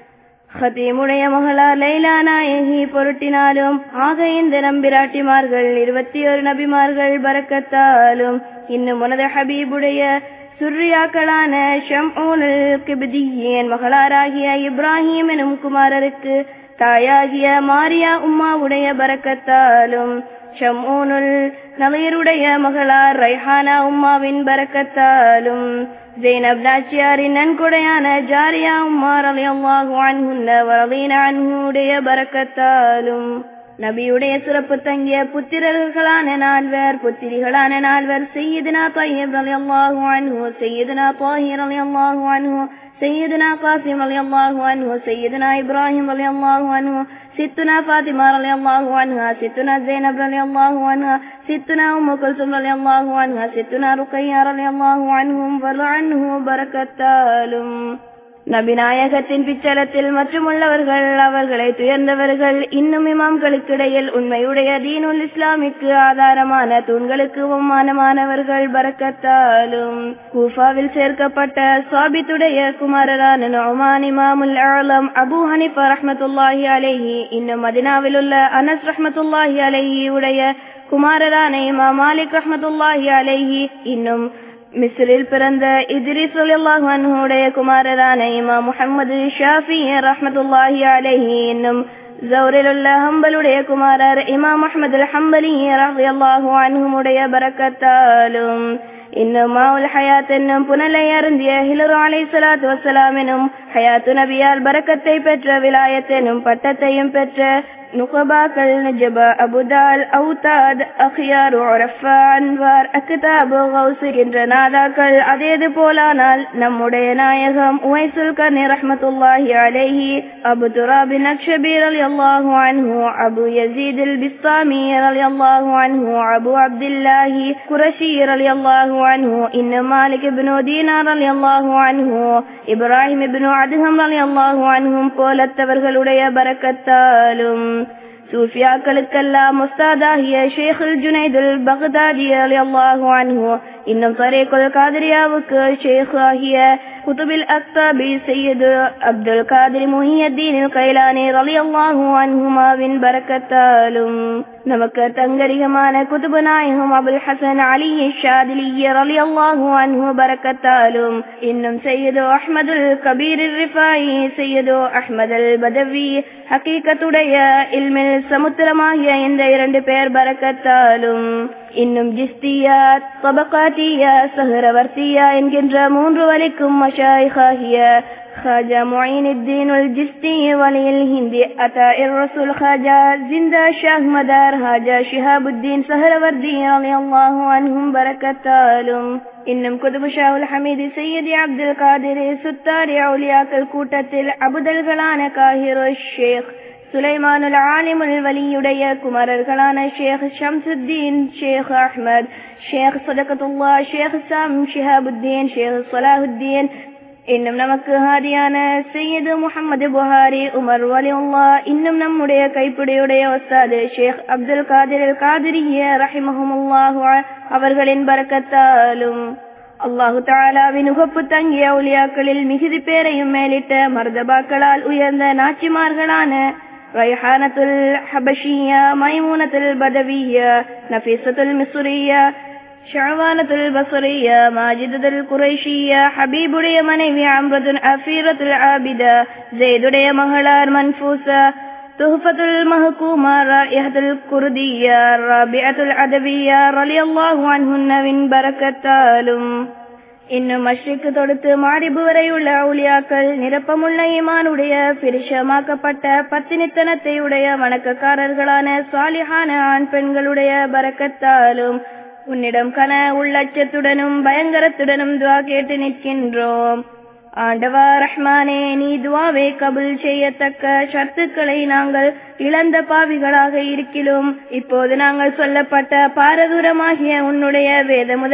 ஹதீமுடைய மகளார் லைலா நாயகி பொருட்டினாலும் ஆக இந்த நம்பிராட்டிமார்கள் இருபத்தி ஒரு நபிமார்கள் பரக்கத்தாலும் இன்னும் உனது ஹபீபுடைய சுர்ரியாக்களான ஷம்ஊனுல் கிப்தியின் மகளாராகிய இப்ராஹிம் எனும் குமாரருக்கு தாயாகிய மாரியா உம்மாவுடைய பரக்கத்தாலும் ஷம்ஊனுல் நவீருடைய மகளார் ரைஹானா உம்மாவின் பரக்கத்தாலும் ஜெய்னப் நாச்சியாரின் நன்கொடையான ஜாரியா உம்மா ரலியல்லாஹு அன்ஹுன்ன வரதீன அன்ஹுடைய பரக்கத்தாலும் நபியுடைய சிறப்பு தங்கிய புத்திரர்களான நால்வர் புத்திரிகளான நால்வர் சையதுனா தய்யிப் ரலியல்லாஹு அன்ஹு சையதுனா தாஹிர் ரலியல்லாஹு அன்ஹு சையதுனா காசிம் ரலியல்லாஹு அன்ஹு சையதுனா இப்ராஹிம் ரலியல்லாஹு அன்ஹு சித்துனா ஃபாத்திமா ரலியல்லாஹு அன்ஹா சித்துனா ஸைனப் ரலியல்லாஹு அன்ஹா சித்துனா உம்மு குல்சும் ரலியல்லாஹு அன்ஹா சித்துனா ருக்கையா ரலியல்லாஹு அன்ஹும் வலஅன்ஹு பரக்கத்தாலும் நபிநாயகத்தின் பிச்சலத்தில் மற்றும் உள்ளவர்கள் அவர்களை துயர்ந்தவர்கள் இன்னும் இமாம்களுக்கிடையில் உண்மையுடைய தீனுல் இஸ்லாமிற்கு ஆதாரமான தூண்களுக்கு ஒம்மானமானவர்கள் பரக்கத்தாலும் கூஃபாவில் சேர்க்கப்பட்ட சாபித்துடைய குமாரரான நுஅமான் இமாமுல் ஆலம் அபூ ஹனீஃபா ரஹ்மத்துல்லாஹி அலைஹி இன்னும் மதீனாவில் உள்ள அனஸ் ரஹ்மத்துல்லாஹி அலைஹி உடைய குமாரரான இமாம் மாலிக் ரஹ்மத்துல்லாஹி அலைஹி இன்னும் மிஸ்ரில் பிறந்த இத்ரிஸ் ரலியல்லாஹு அன்ஹுடைய குமாரரான இமாம் முஹம்மது ஷாஃபிஈ ரஹ்மத்துல்லாஹி அலைஹி இன்னும் ஜௌரில் உள்ள ஹம்பலுடைய குமாரர் இமாம் அஹ்மதுல் ஹம்பலி ரலியல்லாஹு அன்ஹுடைய பரக்கத்தாலும் இன்னும் மாவுல் ஹயாத் என்னும் புனலை அருந்திய ஹிலரு அலைஹிஸ்ஸலாத்து வஸ்ஸலாம் எனும் ஹயாத்து நபியால் பரக்கத்தை பெற்ற விலாயத் எனும் பட்டத்தையும் பெற்ற நுகபாக்கள் நஜபா அபுதால் அவுதாத் அஹியார் உரஃபா அன்வார் அக்தாபு கௌஸ் என்ற நாதாக்கள் அதேது போலானால் நம்முடைய நாயகம் உவைசுல் கர்னி ரஹ்மத்துல்லாஹி அலைஹி அபு துராபி நக்ஷபி ரலியல்லாஹு அன்ஹு அபு யஸீத் பிஸ்தாமி ரலியல்லாஹு அன்ஹு அபு அப்துல்லாஹி குரஷி ரலியல்லாஹு அன்ஹு இன்னும் மாலிக் இப்னு தீனார் ரலியல்லாஹு அன்ஹு இப்ராஹிம் இப்னு அத்ஹம் ரலியல்லாஹு அன்ஹும் போலத்தவர்களுடைய பரக்கத்தாலும் சூஃபியாக்களுக்கெல்லாம் உஸ்தாதாகிய ஷேகுல் ஜுனைதுல் பக்தாதி ரலியல்லாஹு அன்ஹு இன்னும் தரீகுல் காதிரியாவுக்கு ஷேக் ஆகிய குதுபில் அக்தாபி சையது அப்துல் காதிர் முஹியத்தீன் கைலானி ரலியல்லாஹு அன்ஹுமாவின் பரக்கத்தாலும் நமக்கு தங்கரிகமான குதுபு நாயகம் அபுல் ஹசன் அலி ஷாதிலி ரலியல்லாஹு அன்ஹு பரக்கத்தாலும் இன்னும் சையது அஹ்மதுல் கபீர் ரிஃபாயி சையது அஹ்மதுல் பதவி ஹகீகத்துடைய இல்மில் சமுத்திரமாகிய இந்த இரண்டு பேர் பரக்கத்தாலும் இன்னும் ஜிஸ்தியா தபகாத்தியா சஹரவர்த்தியா என்கின்ற மூன்று வலிக்கும் மஷாயிகாகிய خواجہ معین الدین الجستی ولی الہند عطاء الرسول خواجہ زندہ شاہ مدار خواجہ شہاب الدین سہروردی رضی اللہ عنہم برکتالم இன்னும் குதுபு ஷாஹுல் ஹமீது சையதி அப்துல் காதிர் சுத்தாரி அவுலியாக்கள் கூட்டத்தில் அபுதல்களான காஹிரு ஷேக் சுலைமானுல் ஆலிமுல் வலியுடைய குமரர்களான ஷேக் ஷம்சுத்தீன் ஷேக் அஹ்மத் ஷேக் சதகத்துல்லா ஷேக் சாம் ஷிஹாபுத்தீன் ஷேக் சலாஹுத்தீன் இன்னும் நமக்கு ஹாதியான சையது முஹம்மது புகாரி உமர் வலியுல்லா இன்னும் நம்முடைய கைப்பிடியுடைய உஸ்தாது ஷேக் அப்துல் காதிர் அல் காதிரிய ரஹிமஹுமுல்லாஹு அவர்களின் பரக்கத்தாலும் அல்லாஹு தஆலாவின் உகப்பு தங்கிய அவுலியாக்களில் மிகுதி பேரையும் மேலிட்ட மர்தபாக்களால் உயர்ந்த நாச்சிமார்களான ரைஹானத்துல் ஹபஷியா மைமூனத்துல் பதவியா நஃபீஸத்துல் மிஸ்ரியா ஷஅவானத்துல் பஸ்ரியா மாஜிதத்துல் குரைஷியா ஹபீபுடைய மனைவி அம்ரத்துல் அஃபீரத்துல் ஆபிதா ஸைதுடைய மகளார் மன்ஃபூஸா துஹ்ஃபத்துல் மஹ்கூமா ராயிஹத்துல் குர்தியா ராபிஅத்துல் அதவியா ரலியல்லாஹு அன்ஹுன்னவின் பரக்கத்தாலும் இன்னும் மஷ்ரிக்கு தொடுத்து மாரிபு வரை உள்ள அவுலியாக்கள் நிரப்பமுள்ள ஈமானுடைய பிரிஷமாக்கப்பட்ட பத்தினித்தனத்தை உடைய வணக்கக்காரர்களான சாலிஹான ஆண் பெண்களுடைய பரக்கத்தாலும் உன்னிடம் கன உள்ளச்சத்துடனும் பயங்கரத்துடனும் துவா கேட்டு நிற்கின்றோம். ஆண்டவா ரஹ்மானே, நீ துவாவை கபுல் செய்யத்தக்க ஷர்த்துக்களை நாங்கள் இழந்த பாவிகளாக இருக்கிலும் இப்போது நாங்கள் சொல்லப்பட்ட பாரதூரமாகிய உன்னுடைய வேத முதல்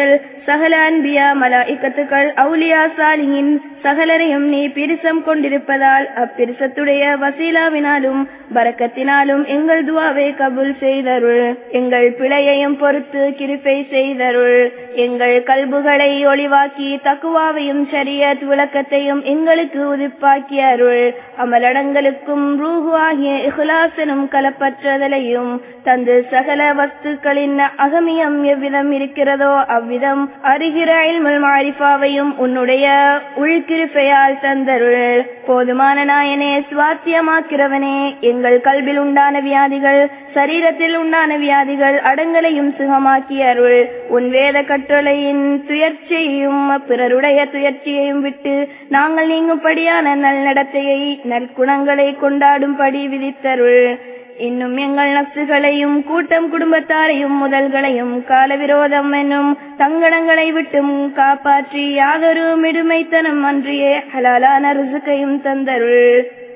சகல அன்பியா மலாயிக்கத்துக்கள் அவுலியா சாலிஹின் சகலரையும் நீ பிரிசம் கொண்டிருப்பதால் அப்பிரிசத்துடைய வசீலாவினாலும் பரக்கத்தினாலும் எங்கள் துவாவை கபூல் செய்தருள். எங்கள் பிழையையும் பொறுத்து கிருபை செய்தருள். எங்கள் கல்புகளை ஒளிவாக்கி தக்குவாவையும் ஷரியத் விளக்கத்தையும் எங்களுக்கு உதிப்பாக்கி அருள். அமலடங்களுக்கும் ரூஹு ஆகிய இஹ்லாசனும் கலப்பற்றதலையும் தந்து சகல வஸ்துக்களின் அகமியம் எவ்விதம் இருக்கிறதோ அவ்விதம் அறிகிற இல்முல் மாரிஃபாவையும் உன்னுடைய உள்கிருபையால் தந்தருள். போதுமான நாயனே, சுவாத்தியமாக்கிறவனே, எங்கள் கல்பில் உண்டான வியாதிகள் சரீரத்தில் உண்டான வியாதிகள் அடங்கலையும் சுகமாக்கி அருள். உன் வேத கட்டளையின் துயர்ச்சியையும் பிறருடைய துயர்ச்சியையும் விட்டு நாங்கள் நீங்கும்படியான நல்நடத்தையை நற்குணங்களை கொண்டாடும்படி விதித்தருள். இன்னும் எங்கள் நப்சுகளையும் கூட்டம் குடும்பத்தாரையும் முதல்களையும் காலவிரோதம் என்னும் தங்கடங்களை விட்டும் காப்பாற்றி யாதொரு மிடுமைத்தனம் அன்றியே ஹலாலான ரிசுக்கையும் தந்தருள்.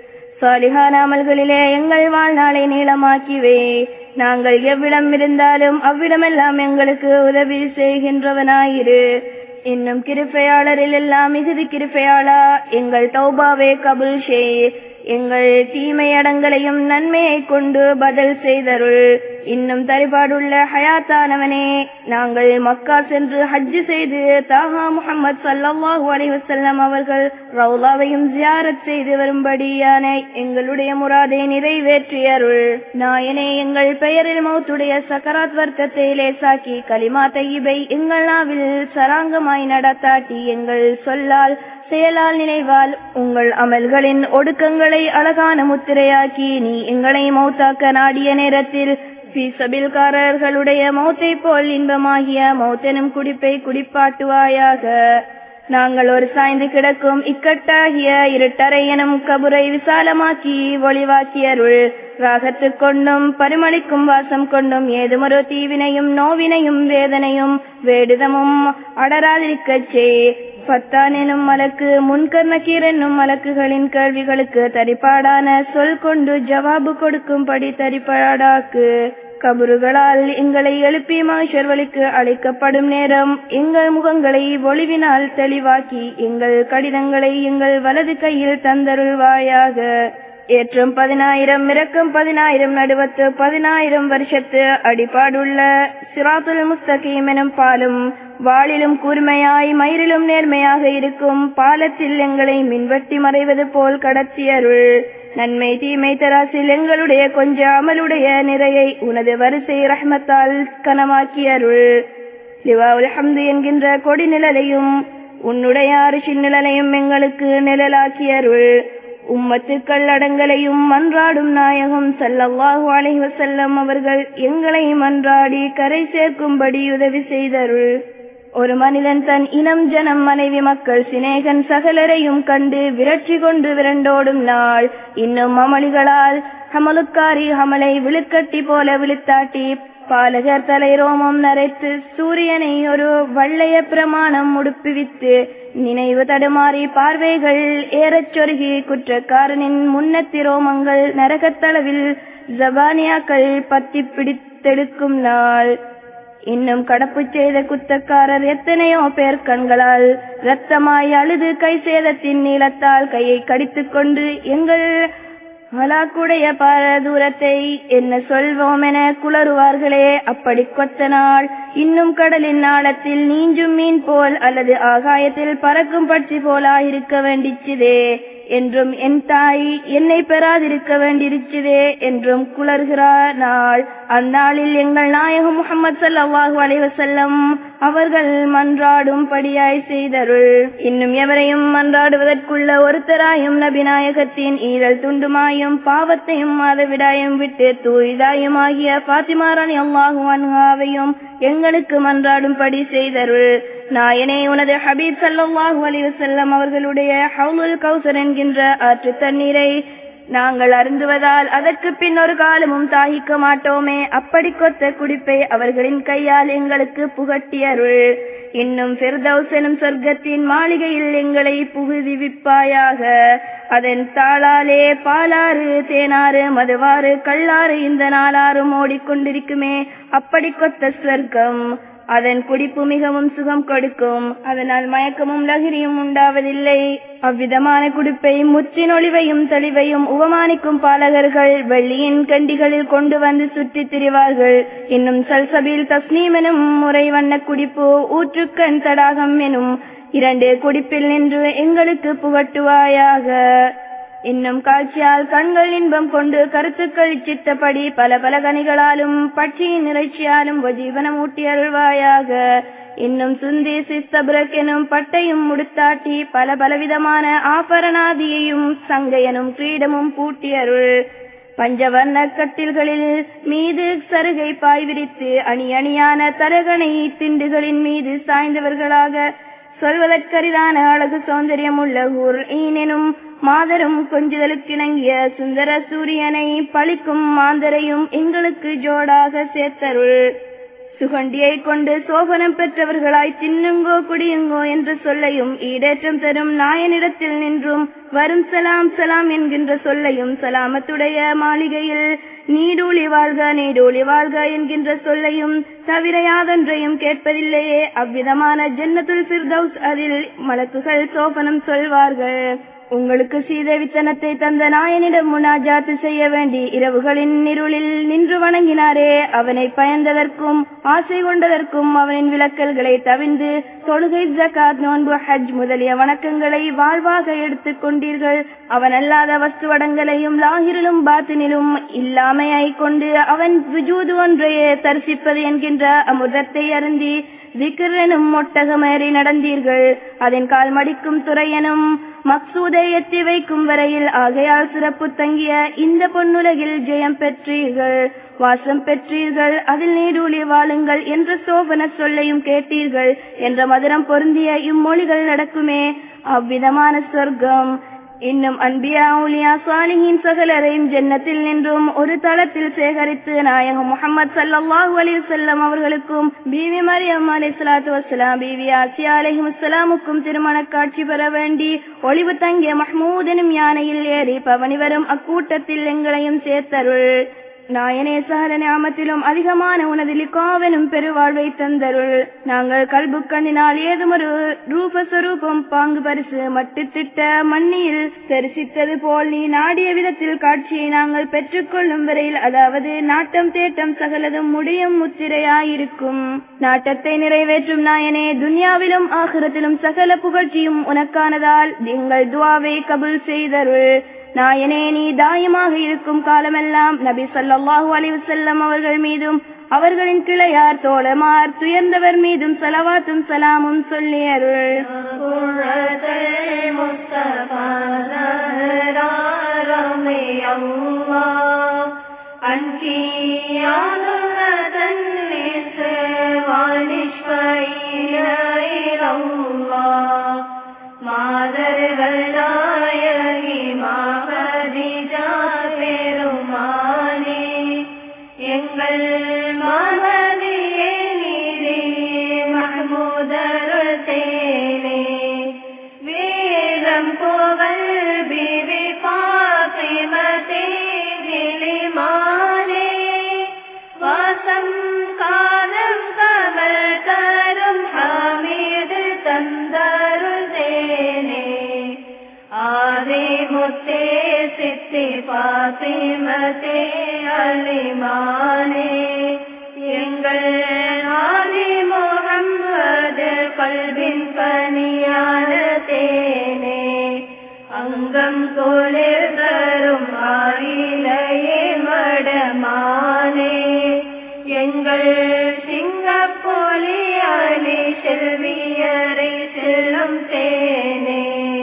சாலிஹான அமல்களிலே எங்கள் வாழ்நாளை நீளமாக்கிவே. நாங்கள் எவ்விடம் இருந்தாலும் அவ்விடமெல்லாம் எங்களுக்கு உதவி செய்கின்றவனாயிரு. இன்னும் கிருபையாளரில் எல்லாம் மிகுதி கிருபையாளா, எங்கள் தௌபாவே கபுல் செய். எங்கள் தீமையடங்களையும் நன்மையை கொண்டு பதில் செய்தருள். இன்னும் தரிபாடுள்ள ஹயாத்தானவனே, நாங்கள் மக்கா சென்று ஹஜ்ஜு செய்து தாஹா முஹம்மது ஸல்லல்லாஹு அலைஹி வஸல்லம் அவர்கள் ரவுலாவையும் ஜியாரத் செய்து வரும்படியான எங்களுடைய முராதை நிறைவேற்றியருள். நாயனே, எங்கள் பெயரில் மௌத்துடைய சக்கராத் வர்க்கத்தை லேசாக்கி கலிமா தையிபை எங்கள் நாவில் சராங்கமாய் நடத்தாட்டி எங்கள் சொல்லால் செயலால் நினைவால் உங்கள் அமல்களின் ஒடுக்கங்களை அழகான முத்திரையாக்கி நீ எங்களை மௌத்தாக்க நாடிய நேரத்தில் பீசபில்காரர்களுடைய மௌத்தை போல் இன்பமாகிய மௌத்தெனும் குடிப்பை குடிப்பாட்டுவாயாக. நாங்கள் ஒரு சாய்ந்து கிடக்கும் இக்கட்டாகிய இருட்டறை எனும் கபுரை விசாலமாக்கி ஒளிவாக்கியருள். ராகத்து கொண்டும் பரிமளிக்கும் வாசம் கொண்டும் ஏதுமொரு தீவினையும் நோவினையும் வேதனையும் வேடுதமும் அடராதிருக்கச்சே. பத்தான் எனும் மலக்கு முன்கர் நக்கீர் என்னும் மலக்குகளின் கேள்விகளுக்கு தரிப்பாடான சொல் கொண்டு ஜவாபு கொடுக்கும்படி தரிப்பாடாக்கு. கபறுகளால் எங்களை எழுப்பி மனுஷர் வழிக்கு அழைக்கப்படும் நேரம் எங்கள் முகங்களை ஒளிவினால் தெளிவாக்கி எங்கள் கடிதங்களை எங்கள் வலது கையில் தந்தருள்வாயாக. ஏற்றம் பதினாயிரம் இறக்கம் பதினாயிரம் நடுவத்து பதினாயிரம் வருஷத்து அடிப்பாடுள்ள சிராத்துல் முஸ்தகீம் எனும் பாலும் வாளிலும் கூர்மையாய் மயிரிலும் நேர்மையாக இருக்கும் பாலத்தில் எங்களை மின்வெட்டி மறைவது போல் கடத்தியருள். நன்மை தீமை தராசில் எங்களுடைய கொஞ்ச அமலுடைய நிறையை உனது வரிசை ரஹ்மத்தால் கனமாக்கியருள். லிவாவுல் ஹம்து என்கின்ற கொடி நிழலையும் உன்னுடைய அரிசின் நிழலையும் எங்களுக்கு நிழலாக்கியருள். உம்மத்துக்கள் அடங்கலையும் மன்றாடும் நாயகம் ஸல்லல்லாஹு அலைஹி வஸல்லம் அவர்கள் எங்களை மன்றாடி கரை சேர்க்கும்படி உதவி செய்தருள். ஒரு மனிதன் தன் இனம் ஜனம் மனைவி மக்கள் சிநேகன் சகலரையும் கண்டு விரட்சி கொண்டு விரண்டோடும் நாள் இன்னும் அமளிகளால் ஹமலுக்காரி ஹமலை விழுக்கட்டி போல விழுத்தாட்டி பாலகர் தலை ரோமம் நரைத்து சூரியனை ஒரு வள்ளைய பிரமாணம் உடுப்பிவித்து நினைவு தடுமாறி பார்வைகள் ஏறச் சொருகி குற்றக்காரனின் முன்னத்தி ரோமங்கள் நரகத்தளவில் ஜபானியாக்கள் பத்தி பிடித்தெடுக்கும் நாள் இன்னும் கடப்பு செய்த குத்தக்காரர் எத்தனையோ பேர் கண்களால் இரத்தமாய் அழுது கை சேதத்தின் நீளத்தால் கையை கடித்துக் கொண்டு எங்கள் ஹலாக்குடைய பாரதூரத்தை என்ன சொல்வோம் என குளறுவார்களே. அப்படி கொத்த நாள் இன்னும் கடலின் ஆழத்தில் நீஞ்சும் மீன் போல் அல்லது ஆகாயத்தில் பறக்கும் பட்சி போலாயிருக்க வேண்டிச்சுதே என்றும் என் தாய் என்னை பெறாதிருக்க வேண்டியிருச்சுதே என்றும் குளறுகிறார் நாள். அந்நாளில் எங்கள் நாயகம் முஹம்மது ஸல்லல்லாஹு அலைஹி வஸல்லம் அவர்கள் மன்றாடும் படியாய் செய்தருள். இன்னும் எவரையும் மன்றாடுவதற்குள்ள ஒருத்தராயும் நபிநாயகத்தின் ஈரல் துண்டுமாயும் பாவத்தையும் மாதவிடாயும் விட்டு தூய்தாயும் ஆகிய பாத்திமா ரலியல்லாஹு அன்ஹாவையும் எங்களுக்கு மன்றாடும்படி செய்தருள். நாயனே, உனது ஹபீப் ஸல்லல்லாஹு அலைஹி வஸல்லம் அவர்களுடைய ஹவுலுல் கௌசர் என்கின்ற ஆற்று தண்ணீரை நாங்கள் அருந்துவதால் அதற்கு பின் ஒரு காலமும் தாகிக்க மாட்டோமே. அப்படி கொத்த குடிப்பை அவர்களின் கையால் எங்களுக்கு புகட்டியருள். இன்னும் ஃபிர்தௌஸ் எனும் சொர்க்கத்தின் மாளிகையில் எங்களை புகுதிவிப்பாயாக. அதன் தாளாலே பாலாறு தேனாறு மதுவாறு கல்லாறு இந்த நாளாறும் ஓடிக்கொண்டிருக்குமே. அப்படி கொத்த சொர்க்கம் அதன் குடிப்பு மிகவும் சுகம் கொடுக்கும். அதனால் மயக்கமும் லகிரியும் உண்டாவதில்லை. அவ்விதமான குடிப்பை முற்றின் ஒளிவையும் தெளிவையும் உபமானிக்கும் பாலகர்கள் வெள்ளியின் கண்டிகளில் கொண்டு வந்து சுற்றித் திரிவார்கள். இன்னும் சல்சபில் தஸ்னீம் எனும் முறை வண்ண குடிப்பு ஊற்றுக்கண் தடாகம் எனும் இரண்டு குடிப்பில் நின்று எங்களுக்கு புகட்டுவாயாக. இன்னும் காட்சியால் கண்கள் இன்பம் கொண்டு கருத்துக்கள் சித்தப்படி பல பல கனிகளாலும் பட்சியின் இறைச்சியாலும் ஜீவனம் ஊட்டி அருள்வாயாக. இன்னும் சுந்தி சிஸ்தபுரக் எனும் பட்டையும் முடுத்தாட்டி பல பலவிதமான ஆபரணாதியையும் சங்கையனும் கிரீடமும் பூட்டி அருள். பஞ்சவர்ண கட்டில்களில் மீது சருகை பாய் விரித்து அணி அணியான தரகணை திண்டுகளின் மீது சாய்ந்தவர்களாக சொல்வதற்கரிதான அழகு சௌந்தரியம் உள்ள ஊர் ஈனெனும் மாதரும் கொஞ்சுதலுக்கிணங்கிய சுந்தர சூரியனை பழிக்கும் மாந்தரையும் எங்களுக்கு ஜோடாக சேர்த்தருள். சுகண்டியை கொண்டு சோபனம் பெற்றவர்களாய் தின்னுங்கோ குடியுங்கோ என்று சொல்லையும் ஈடேற்றம் தரும் நாயனிடத்தில் நின்றும் வரும் சலாம் சலாம் என்கின்ற சொல்லையும் சலாமத்துடைய மாளிகையில் நீடூழி வாழ்க நீடூழி வாழ்க என்கின்ற சொல்லையும் தவிர யாதொன்றையும் கேட்பதில்லையே. அவ்விதமான ஜன்னத்துல் ஃபிர்தௌஸ் அதில் மலக்குகள் சோபனம் சொல்வார்கள். உங்களுக்கு சீதவித்தனத்தை தந்த நாயனிடம் முனாஜாத்து செய்ய வேண்டி இரவுகளின் இருளில் நின்று வணங்கினாரே, அவனை பயந்ததற்கும் ஆசை கொண்டதற்கும் அவனின் விலக்கல்களை தவிர்ந்து தொழுகை, ஜகாத், நோன்பு, ஹஜ் முதலிய வணக்கங்களை வாழ்வாக எடுத்துக் கொண்டீர்கள். அவன் அல்லாத வஸ்துவடங்களையும் லாகிரிலும் பாத்தினிலும் இல்லாமையை கொண்டு அவன் விஜூது ஒன்றையே தரிசிப்பது என்கின்ற அமுதத்தை அருந்தி திக்ர் எனும் ஒட்டகமேறி நடந்தீர்கள். அதன் கால் மடிக்கும் துறையனும் மக்சூதை எத்தி வைக்கும் வரையில் ஆகையால் சிறப்பு தங்கிய இந்த பொன்னுலகில் ஜெயம் பெற்றீர்கள், வாசம் பெற்றீர்கள், அதில் நீடூழி வாழுங்கள் என்ற சோபன சொல்லையும் கேட்டீர்கள் என்ற மதுரம் பொருந்திய இம்மொழிகள் நடக்குமே அவ்விதமான சொர்க்கம். இன்னும் அன்பியா உலியா சாலிஹின் சகலரையும் ஜன்னத்தில் நின்றும் ஒரு தளத்தில் சேகரித்து நாயகம் முஹம்மது ஸல்லல்லாஹு அலைஹி வஸல்லம் அவர்களுக்கும் பீவி மரியம் அலைஹிஸ்ஸலாத்து வஸ்ஸலாம் பீவி ஆசியா அலைஹிஸ்ஸலாமுக்கும் திருமண காட்சி பெற வேண்டி ஒளிவு தங்கிய மஹ்மூத் எனும் யானையில் ஏறி பவனி வரும் அக்கூட்டத்தில் எங்களையும் சேர்த்தருள். நாயனே சகல ஞாமத்திலும் அதிகமான உனது லிகாவெனும் பெருவாழ்வை தந்தருள். நாங்கள் கல்பு கண்ணினால் ஏதுமொரு ரூபஸ்வரூபம் பாங்கு பரிசு மட்டு திட்ட மண்ணியில் தரிசித்தது போல் நீ நாடிய விதத்தில் காட்சியை நாங்கள் பெற்றுக்கொள்ளும் வரையில், அதாவது நாட்டம் தேட்டம் சகலதும் முடியும் முத்திரையாயிருக்கும். நாட்டத்தை நிறைவேற்றும் நாயனே, துன்யாவிலும் ஆகிரத்திலும் சகல புகழ்ச்சியும் உனக்கானதால் எங்கள் துவாவை கபுல் செய்தருள். நாயனே, நீ தாயமாக இருக்கும் காலமெல்லாம் நபி ஸல்லல்லாஹு அலைஹி வஸல்லம் அவர்கள் மீதும் அவர்களின் கிளையார் தோழமார் துயர்ந்தவர் மீதும் ஸலவாத்தும் ஸலாமும் சொல்லி அருள். மாதர்கள் நாயகி மாகதிஜா பெருமானே, எங்கள் மனதிலே நீரே மஹ்மூதருள் தேனே, வேதம் புகழ் பிபி பாத்திமதே திலிமானே, வாசம் காலம் கமல் தரும் ஹமீது தந்தருள் தேனே, ஆதி முத்தே சித்தி பாத்திமதே அலிமானே, எங்கள் ஆதி முஹம்மது கல்வின் பனியான தேனே, அங்கம் குளிர் தரும் ஆயிலையே மடமானே, எங்கள் சிங்கப்பொலி அலி செல்வியரை செல்லும் தேனே,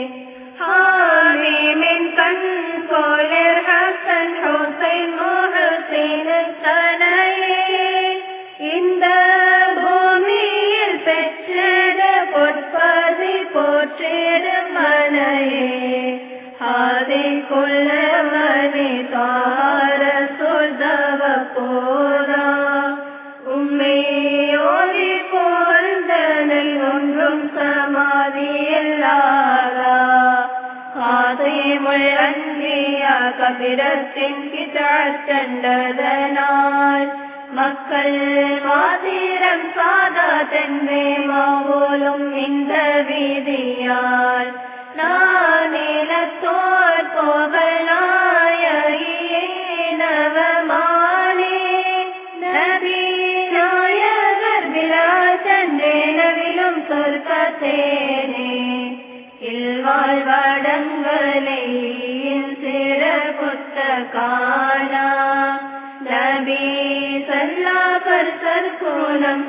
ஹாமிமின் கண் கோலர் ஹசன் ஹுசைன் முஹசின் தனையே, இந்த பூமியில் பெற்ற பொற்பதி போற்றிடும் மனையே, ஹாதி குலமணி தார சுதவ போதா, உம்மை ஓதி போந்தனில் ஒன்றும் சமாதியில்லாதா, காதிமுல் அன்பியா கபிரத்தின் கிதாச் கண்டதனால் மக்கள் மாதிரம் சாதாதென்றே மாவோலும் இந்த வீதியால் நானிலத்தோர் கோவலாயே நவமானே நபி நாயகர் விலாசன்றே நவிலும் சொர்க்கத்தேனே இல்வாழ் வடங்களே சிற புத்த காணா நபி சல்லா பர்சர் கூலம்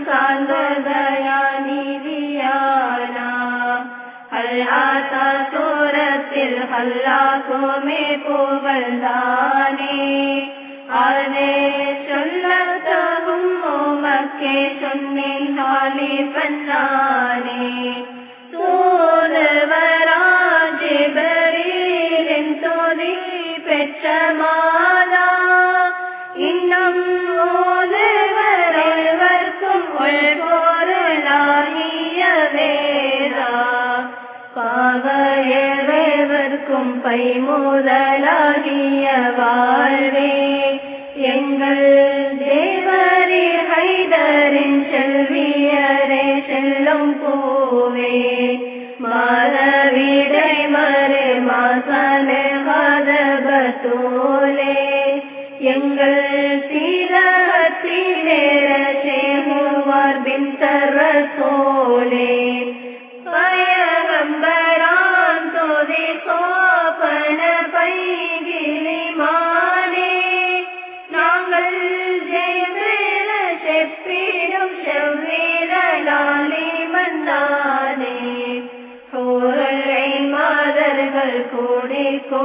சார்ந்ததயானிதியானா அல்லாஹ் சூரத்தில் அல்லாஹ்மே புகழ்ந்தானே அதே சொல்லத்தகும் உமக்கே சொன்னேன் ஹாலிஃபன் நானே தூதுவராஜிபரீலின் துதி பெற்ற மாதா இன்னும் ஓதுவரைவர்க்கும் உள்பொருளாகிய வேதா பாவையவர்க்கும் பைமுதலாகிய வாழ்வே எங்கள் தேவரே ஹைதரின் செல்வியரே செல்லும் பூவே மாதவிடை மறு மாசனே மதபத்தூலே எங்கள் சீரகத்தினேர சேமுவார் பின் தரசோலே பயகம்பரான் தோதி சோபன பைகிலிமானே நாங்கள் ஜெயவேல செப்பிடும் செவ்வேலாலி மன்னானே சோரை மாதர்கள் கூடி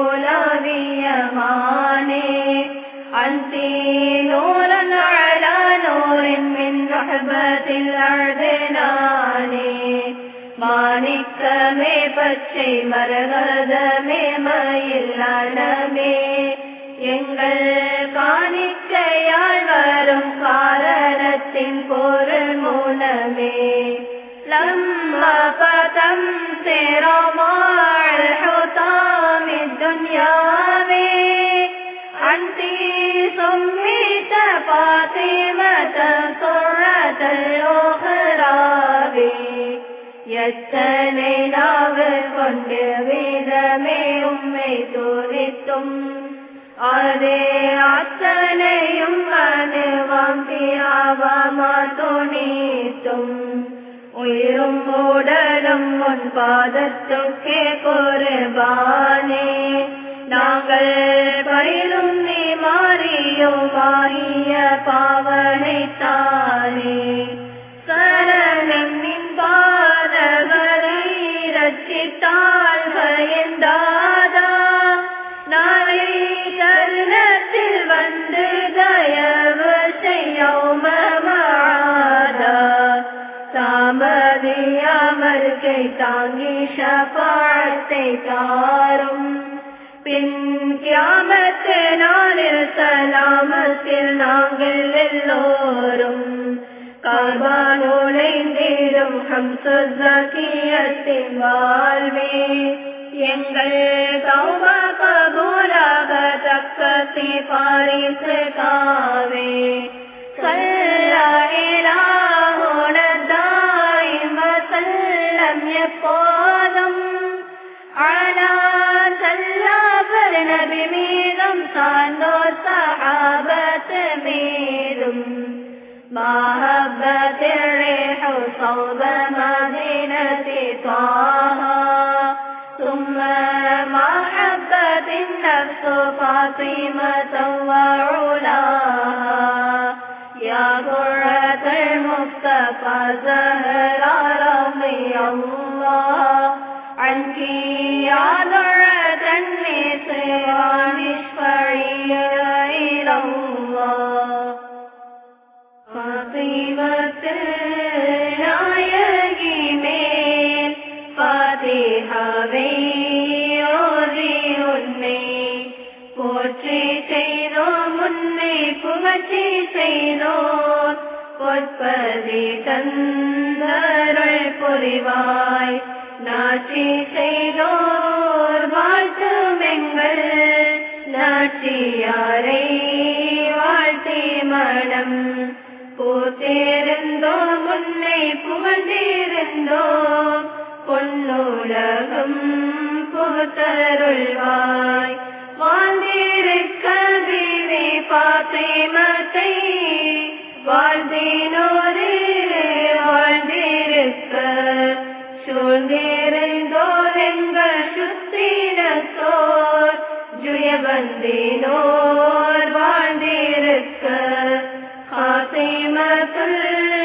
கோலாவியமானே அந்தி நூரன் அலா நூரின் மின் ரஹ்பத்தில் அழ்தனானே மாணிக்கமே பச்சை மரகதமே மயிலானமே எங்கள் காணிக்கையால் வரும் காரணத்தின் பொருள் மூலமே லம்மா பதம் சேரமாள் ஹுதாமி துன்யாவே அந்தி சும்மித பாத்திமத சுரதல் உஹ்ராவே எத்தனை நாவல் கொண்டு வேதமே உம்மை துதித்தும் அதே அத்தனையும் அனுவாம் தியாவமா துணித்தும் உயிரும் உடலும் உன் பாதத்துக்கே குர்பானே நாங்கள் பயிலும் நீ மாறியோமாகிய பாவனைத்தானே சரணம் நின் பாதவரை ரட்சித்தால் பயந்தாதா நாளை தருணத்தில் வந்து தயவு செய்யோமமாதா தாமதியாமர்கை தாங்கி ஷபாத்தை தாரும் பின் கியாமத்து நாளில் சலாமத்தில் நாங்கள் எல்லோரும் காபானோலைந்தேரும் ஹம்சுஸ்ஸகியத்தின் வாழ்வே எங்கள் தௌபா கபூலாக தக்க சிபாரிசு காவே சல்லா இலாஹுன தாயிம சல்லம் எப்போதும் அலா சல்லாபர் நபி மீதும் சார்ந்தோர் சஹாபத் மீதும் محبة الريح صوب مدينة طه ثم محبة النفس فاطمة وعلاها يا قرة المصطفى زهراء رضي الله عنك يا ذرة النسوان اشفعي إلى الله நாயகி மேல் பாதிஹாவை ஓதி உன்னை போற்றி செய்தோம் முன்னை புகழ்ச்சி செய்தோம் பொற்பதி தந்தருள் புரிவாய் நாட்சி செய்தோர் வாழ்த்தும் எங்கள் நாட்சியாரை வாழ்த்தி மனம் வாழ்ந்திருந்தோம் பொன்னுலகம் புகுத்தருள்வாய் வாழ்ந்திருக்க பிவி பாத்திமத்தை வாழ்ந்தினோரே வாழ்ந்திருக்க சூழ்ந்திருந்தோர் எங்கள் சுத்தினத்தோர் ஜுயவந்தினோர் வாழ்ந்திருக்க காத்திமத்துல்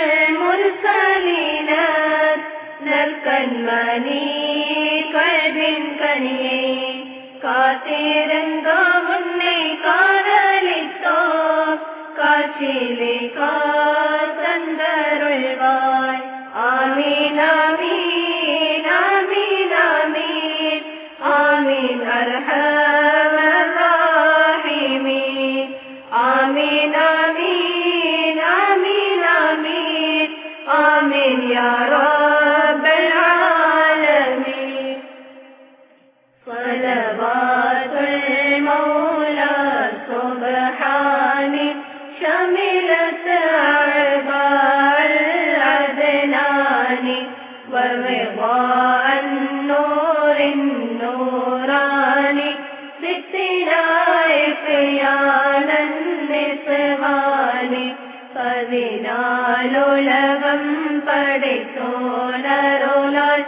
முர்சலீனர் நற்கண்மணி கல்வின் கனியை காத்திருந்தோ முன்னை காதலித்தோம் காட்சியிலே காத்தந்தருள்வாய் ஆமீன் ஆமீன் ஆமீன் ஆமீன் ஆமீன் அர்ஹமர் ராஹிமீன் ஆமீன் ஆமீன் ஆமீன் ஆமீன் ஆமீன் யா ரப்பல் ஆலமீன் ஸலவாத்துல் மௌலா சுப்ஹானி شملت أعباء العدنان والرضا النور النوراني ستنا إحيانا النصغان பதினாலு உலகம் படைத்தோனருளால்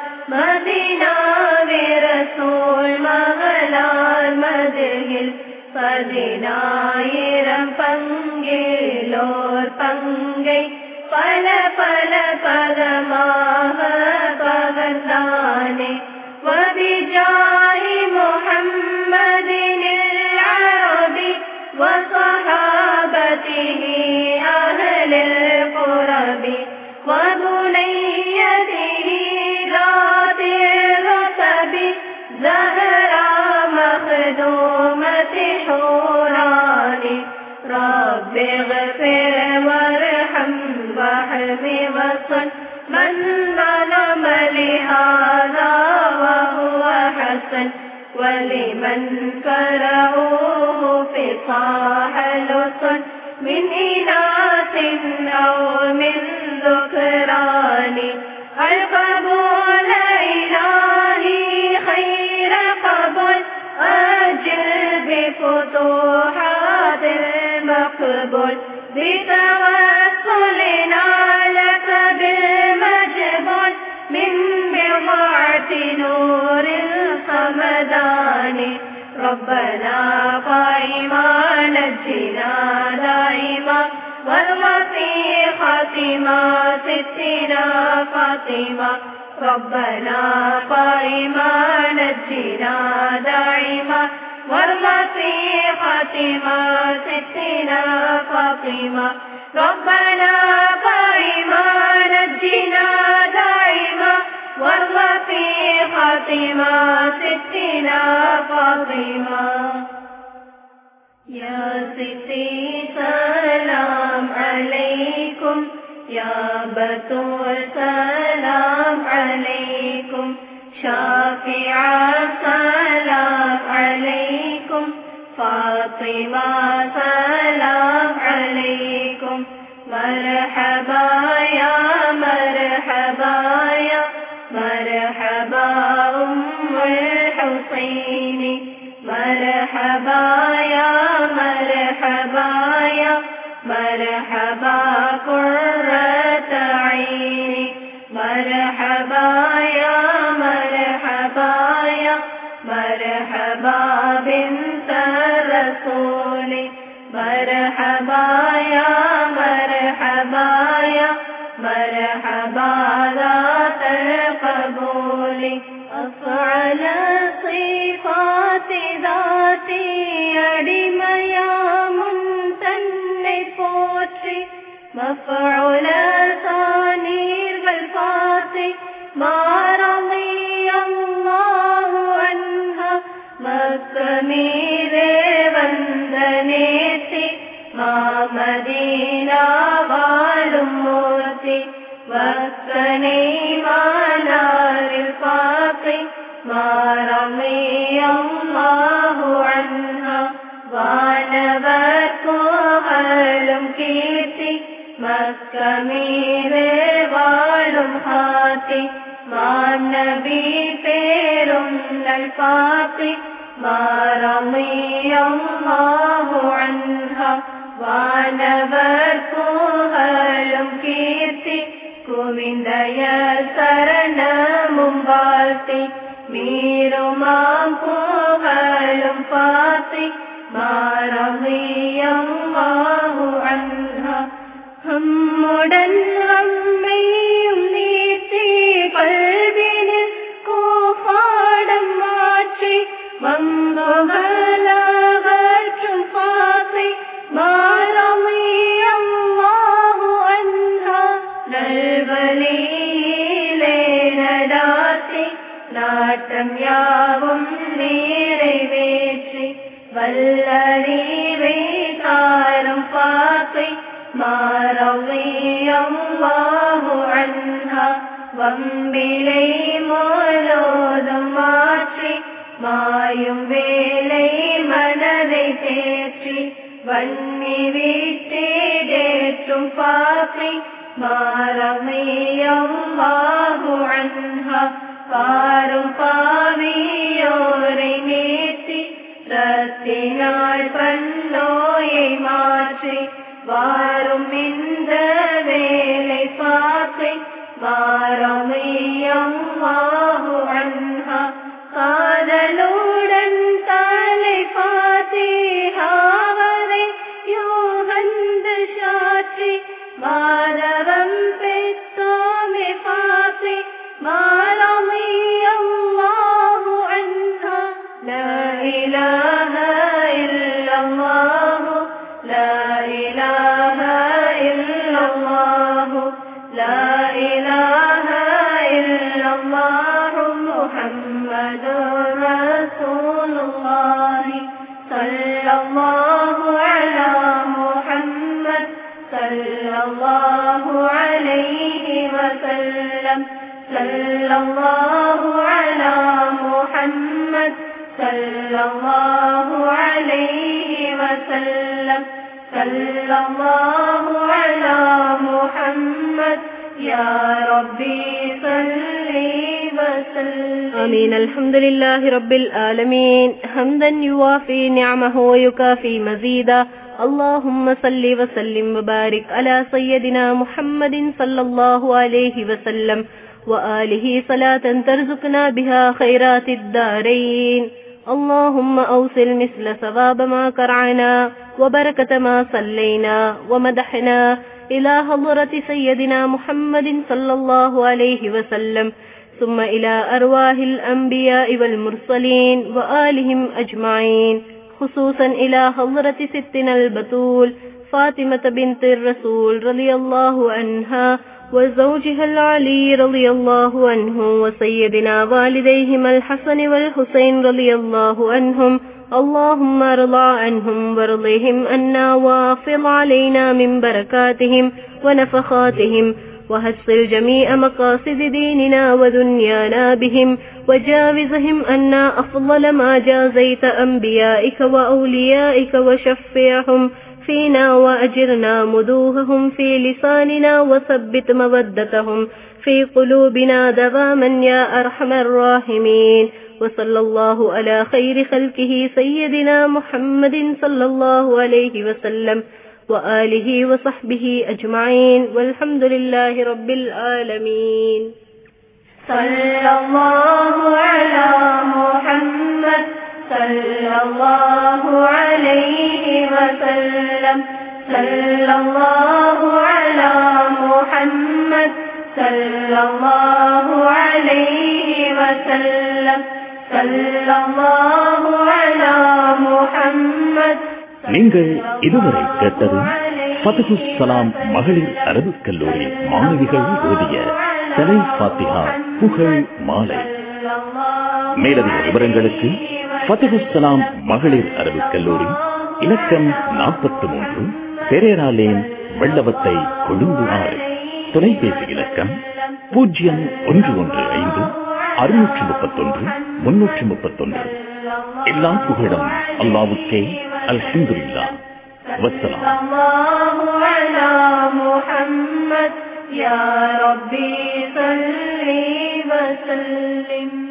மதீனாவிரசூல் மகளார் மதுகில் பதினாயிரம் பங்கிலோர் பங்கை பல பல பதமாக பகர்ந்தானே வபிஜாஹி முஹம்மதினில் அரபி வஸஹாபதிஹி அஹ்லில் குரபி வபுனையதிஹி ராதிர் ரதபி زهرا مخدومة حوراني رب اغفر وارحم واحمي وصل من ظلم لهذا وهو حسن ولمن كرهوه في صاح لصن من إناث أو من ذكران القبول إلهي خير قبول أجل بفتوحات المقبول بتوسلنا لك بالمجبول من بضعة نور الصمدان ربنا قائما نجنا دائما والوثيقة ما ستنا فاطمة ربنا قائما نجنا دائما والوثيقة ما ستنا فاطمة ربنا قائما نجنا دائما والوثيقة ما ستنا فاطمة يا ستي سلام عليكم يا بتول سلام عليكم شافعة سلام عليكم فاطمة سلام عليكم مرحبا يا مرحبا يا مرحبا أم الحسين مرحبا يا مرحبا يا مرحبا قرة عيني مرحبا يا مرحبا يا مرحبا بنت الرسول مرحبا يا مرحبا يا مرحبا ذات القبول أفعل صفات ذاتي أدميا منتني போற்றி مفعول ثانير بالفاتي ما رضي الله عنها مكميري வந்தனேத்தி மாமதீனா வாழும் மூர்த்தி வக்கனை மானாரில் பாப்பை மாரமே அல்லாஹு அன்ஹா வானவர் கோஹலும் கீர்த்தி மக்கமீரே வாழும் வானபி பேரும் நல் ஃபாத்திமா ரலியல்லாஹு அன்ஹா வானவர் புகழும் கீர்த்தி குவிந்தய சரணமும் வாழ்த்தி மீருமாம் புகழும் ஃபாத்திமா ரலியல்லாஹு அன்ஹா நம்முடன் நம்மையும் நீத்தி கல்வினில் கோபாடம் மாற்றி வம்புகளாவற்றும் ஃபாத்திமா ரலியல்லாஹு அன்ஹா நல்வழியிலே நடாத்தி நாட்டம் யாவும் நிறைவேற்றி வல்லறிவை தாரும் ஃபாத்திமா ரலியல்லாஹு அன்ஹா வம்பிலை மோலோதும் மாற்றி மாயும் வேலை மனதை தேற்றி வன்னி விட்டேற்றும் ஃபாத்திமா ரலியல்லாஹு அன்ஹா பாரும் பாவியோரை நேற்றி ரத்தினாள் பன்னோயை மாற்றி வாரும் இந்த வேலை ஃபாத்திமா ரலியல்லாஹு அன்ஹா காதலுடன் தலை ஃபாத்திஹாவரை யோகந்து சாற்றி மாதவம் பெற்றோமே ஃபாத்திமா ரலியல்லாஹு அன்ஹா லா இலாஹ இல்லல்லாஹு லா இலாஹ இல்லல்லாஹு லா இலாஹ இல்லல்லாஹு முஹம்மதுர் ரசூலுல்லாஹி ஸல்லல்லாஹு அலா முஹம்மத் ஸல்லல்லாஹு அலைஹி வஸல்லம் ஸல்லல்லாஹு அலா முஹம்மத் ஸல்லல்லாஹு அலைஹி வஸல்லம் ஸல்லல்லாஹு அலா முஹம்மத் யா ரப்பி ஸல்லி வஸல்லிம். آمين. الحمد لله رب العالمين حمدا يوافي نعمه ويكافي مزيدا. اللهم صل وسلم وبارك على سيدنا محمد صلى الله عليه وسلم وآله صلاة ترزقنا بها خيرات الدارين. اللهم أوصل مثل ثواب ما قرعنا وبركة ما صلينا ومدحنا إلى حضرة سيدنا محمد صلى الله عليه وسلم ثم إلى أرواح الأنبياء والمرسلين وآلهم أجمعين، خصوصا إلى حضرة ستنا البتول فاطمة بنت الرسول رضي الله عنها وزوجها العلي رضي الله عنه وسيدنا والديهما الحسن والحسين رضي الله عنهم. اللهم ارضى عنهم وارضهم عنا وافض علينا من بركاتهم ونفخاتهم وحصل جميع مقاصد ديننا ودنيانا بهم وجاوزهم عنا أفضل ما جازيت أنبيائك وأوليائك وشفعهم فينا وأجرنا مدوحهم في لساننا وثبت مودتهم في قلوبنا دواما يا أرحم الراحمين. وصلى الله على خير خلقه سيدنا محمد صلى الله عليه وسلم وآله وصحبه أجمعين والحمد لله رب العالمين. صلى الله على محمد صلى الله عليه وسلم صلى الله على محمد صلى الله عليه وسلم صلى الله على محمد. நீங்கள் இதுவரை கேட்டது ஃபத்ஹு ஸலாம் மகளிர் அரபுக் கல்லூரி மாணவிகள் ஓதிய சலை ஃபாத்திஹா புகழ் மாலை. மேலதிக விவரங்களுக்கு ஃபத்ஹு ஸலாம் மகளிர் அரபுக் கல்லூரி, இலக்கம் நாற்பத்தி மூன்று, பெரேரா லேன், வெள்ளவத்தை, கொழும்பு ஆறு. தொலைபேசி இலக்கம் பூஜ்ஜியம் ஒன்று ஒன்று ஐந்து அறுநூற்று முப்பத்தொன்று முன்னூற்று முப்பத்தொன்று. எல்லா புகழும் அல்லாஹ்வுக்கே. அல்ஹம்துலில்லாஹ். வஸ்ஸலாம். ஸல்லல்லாஹு அலா முஹம்மத் யா ரப்பி ஸல்லி وسلم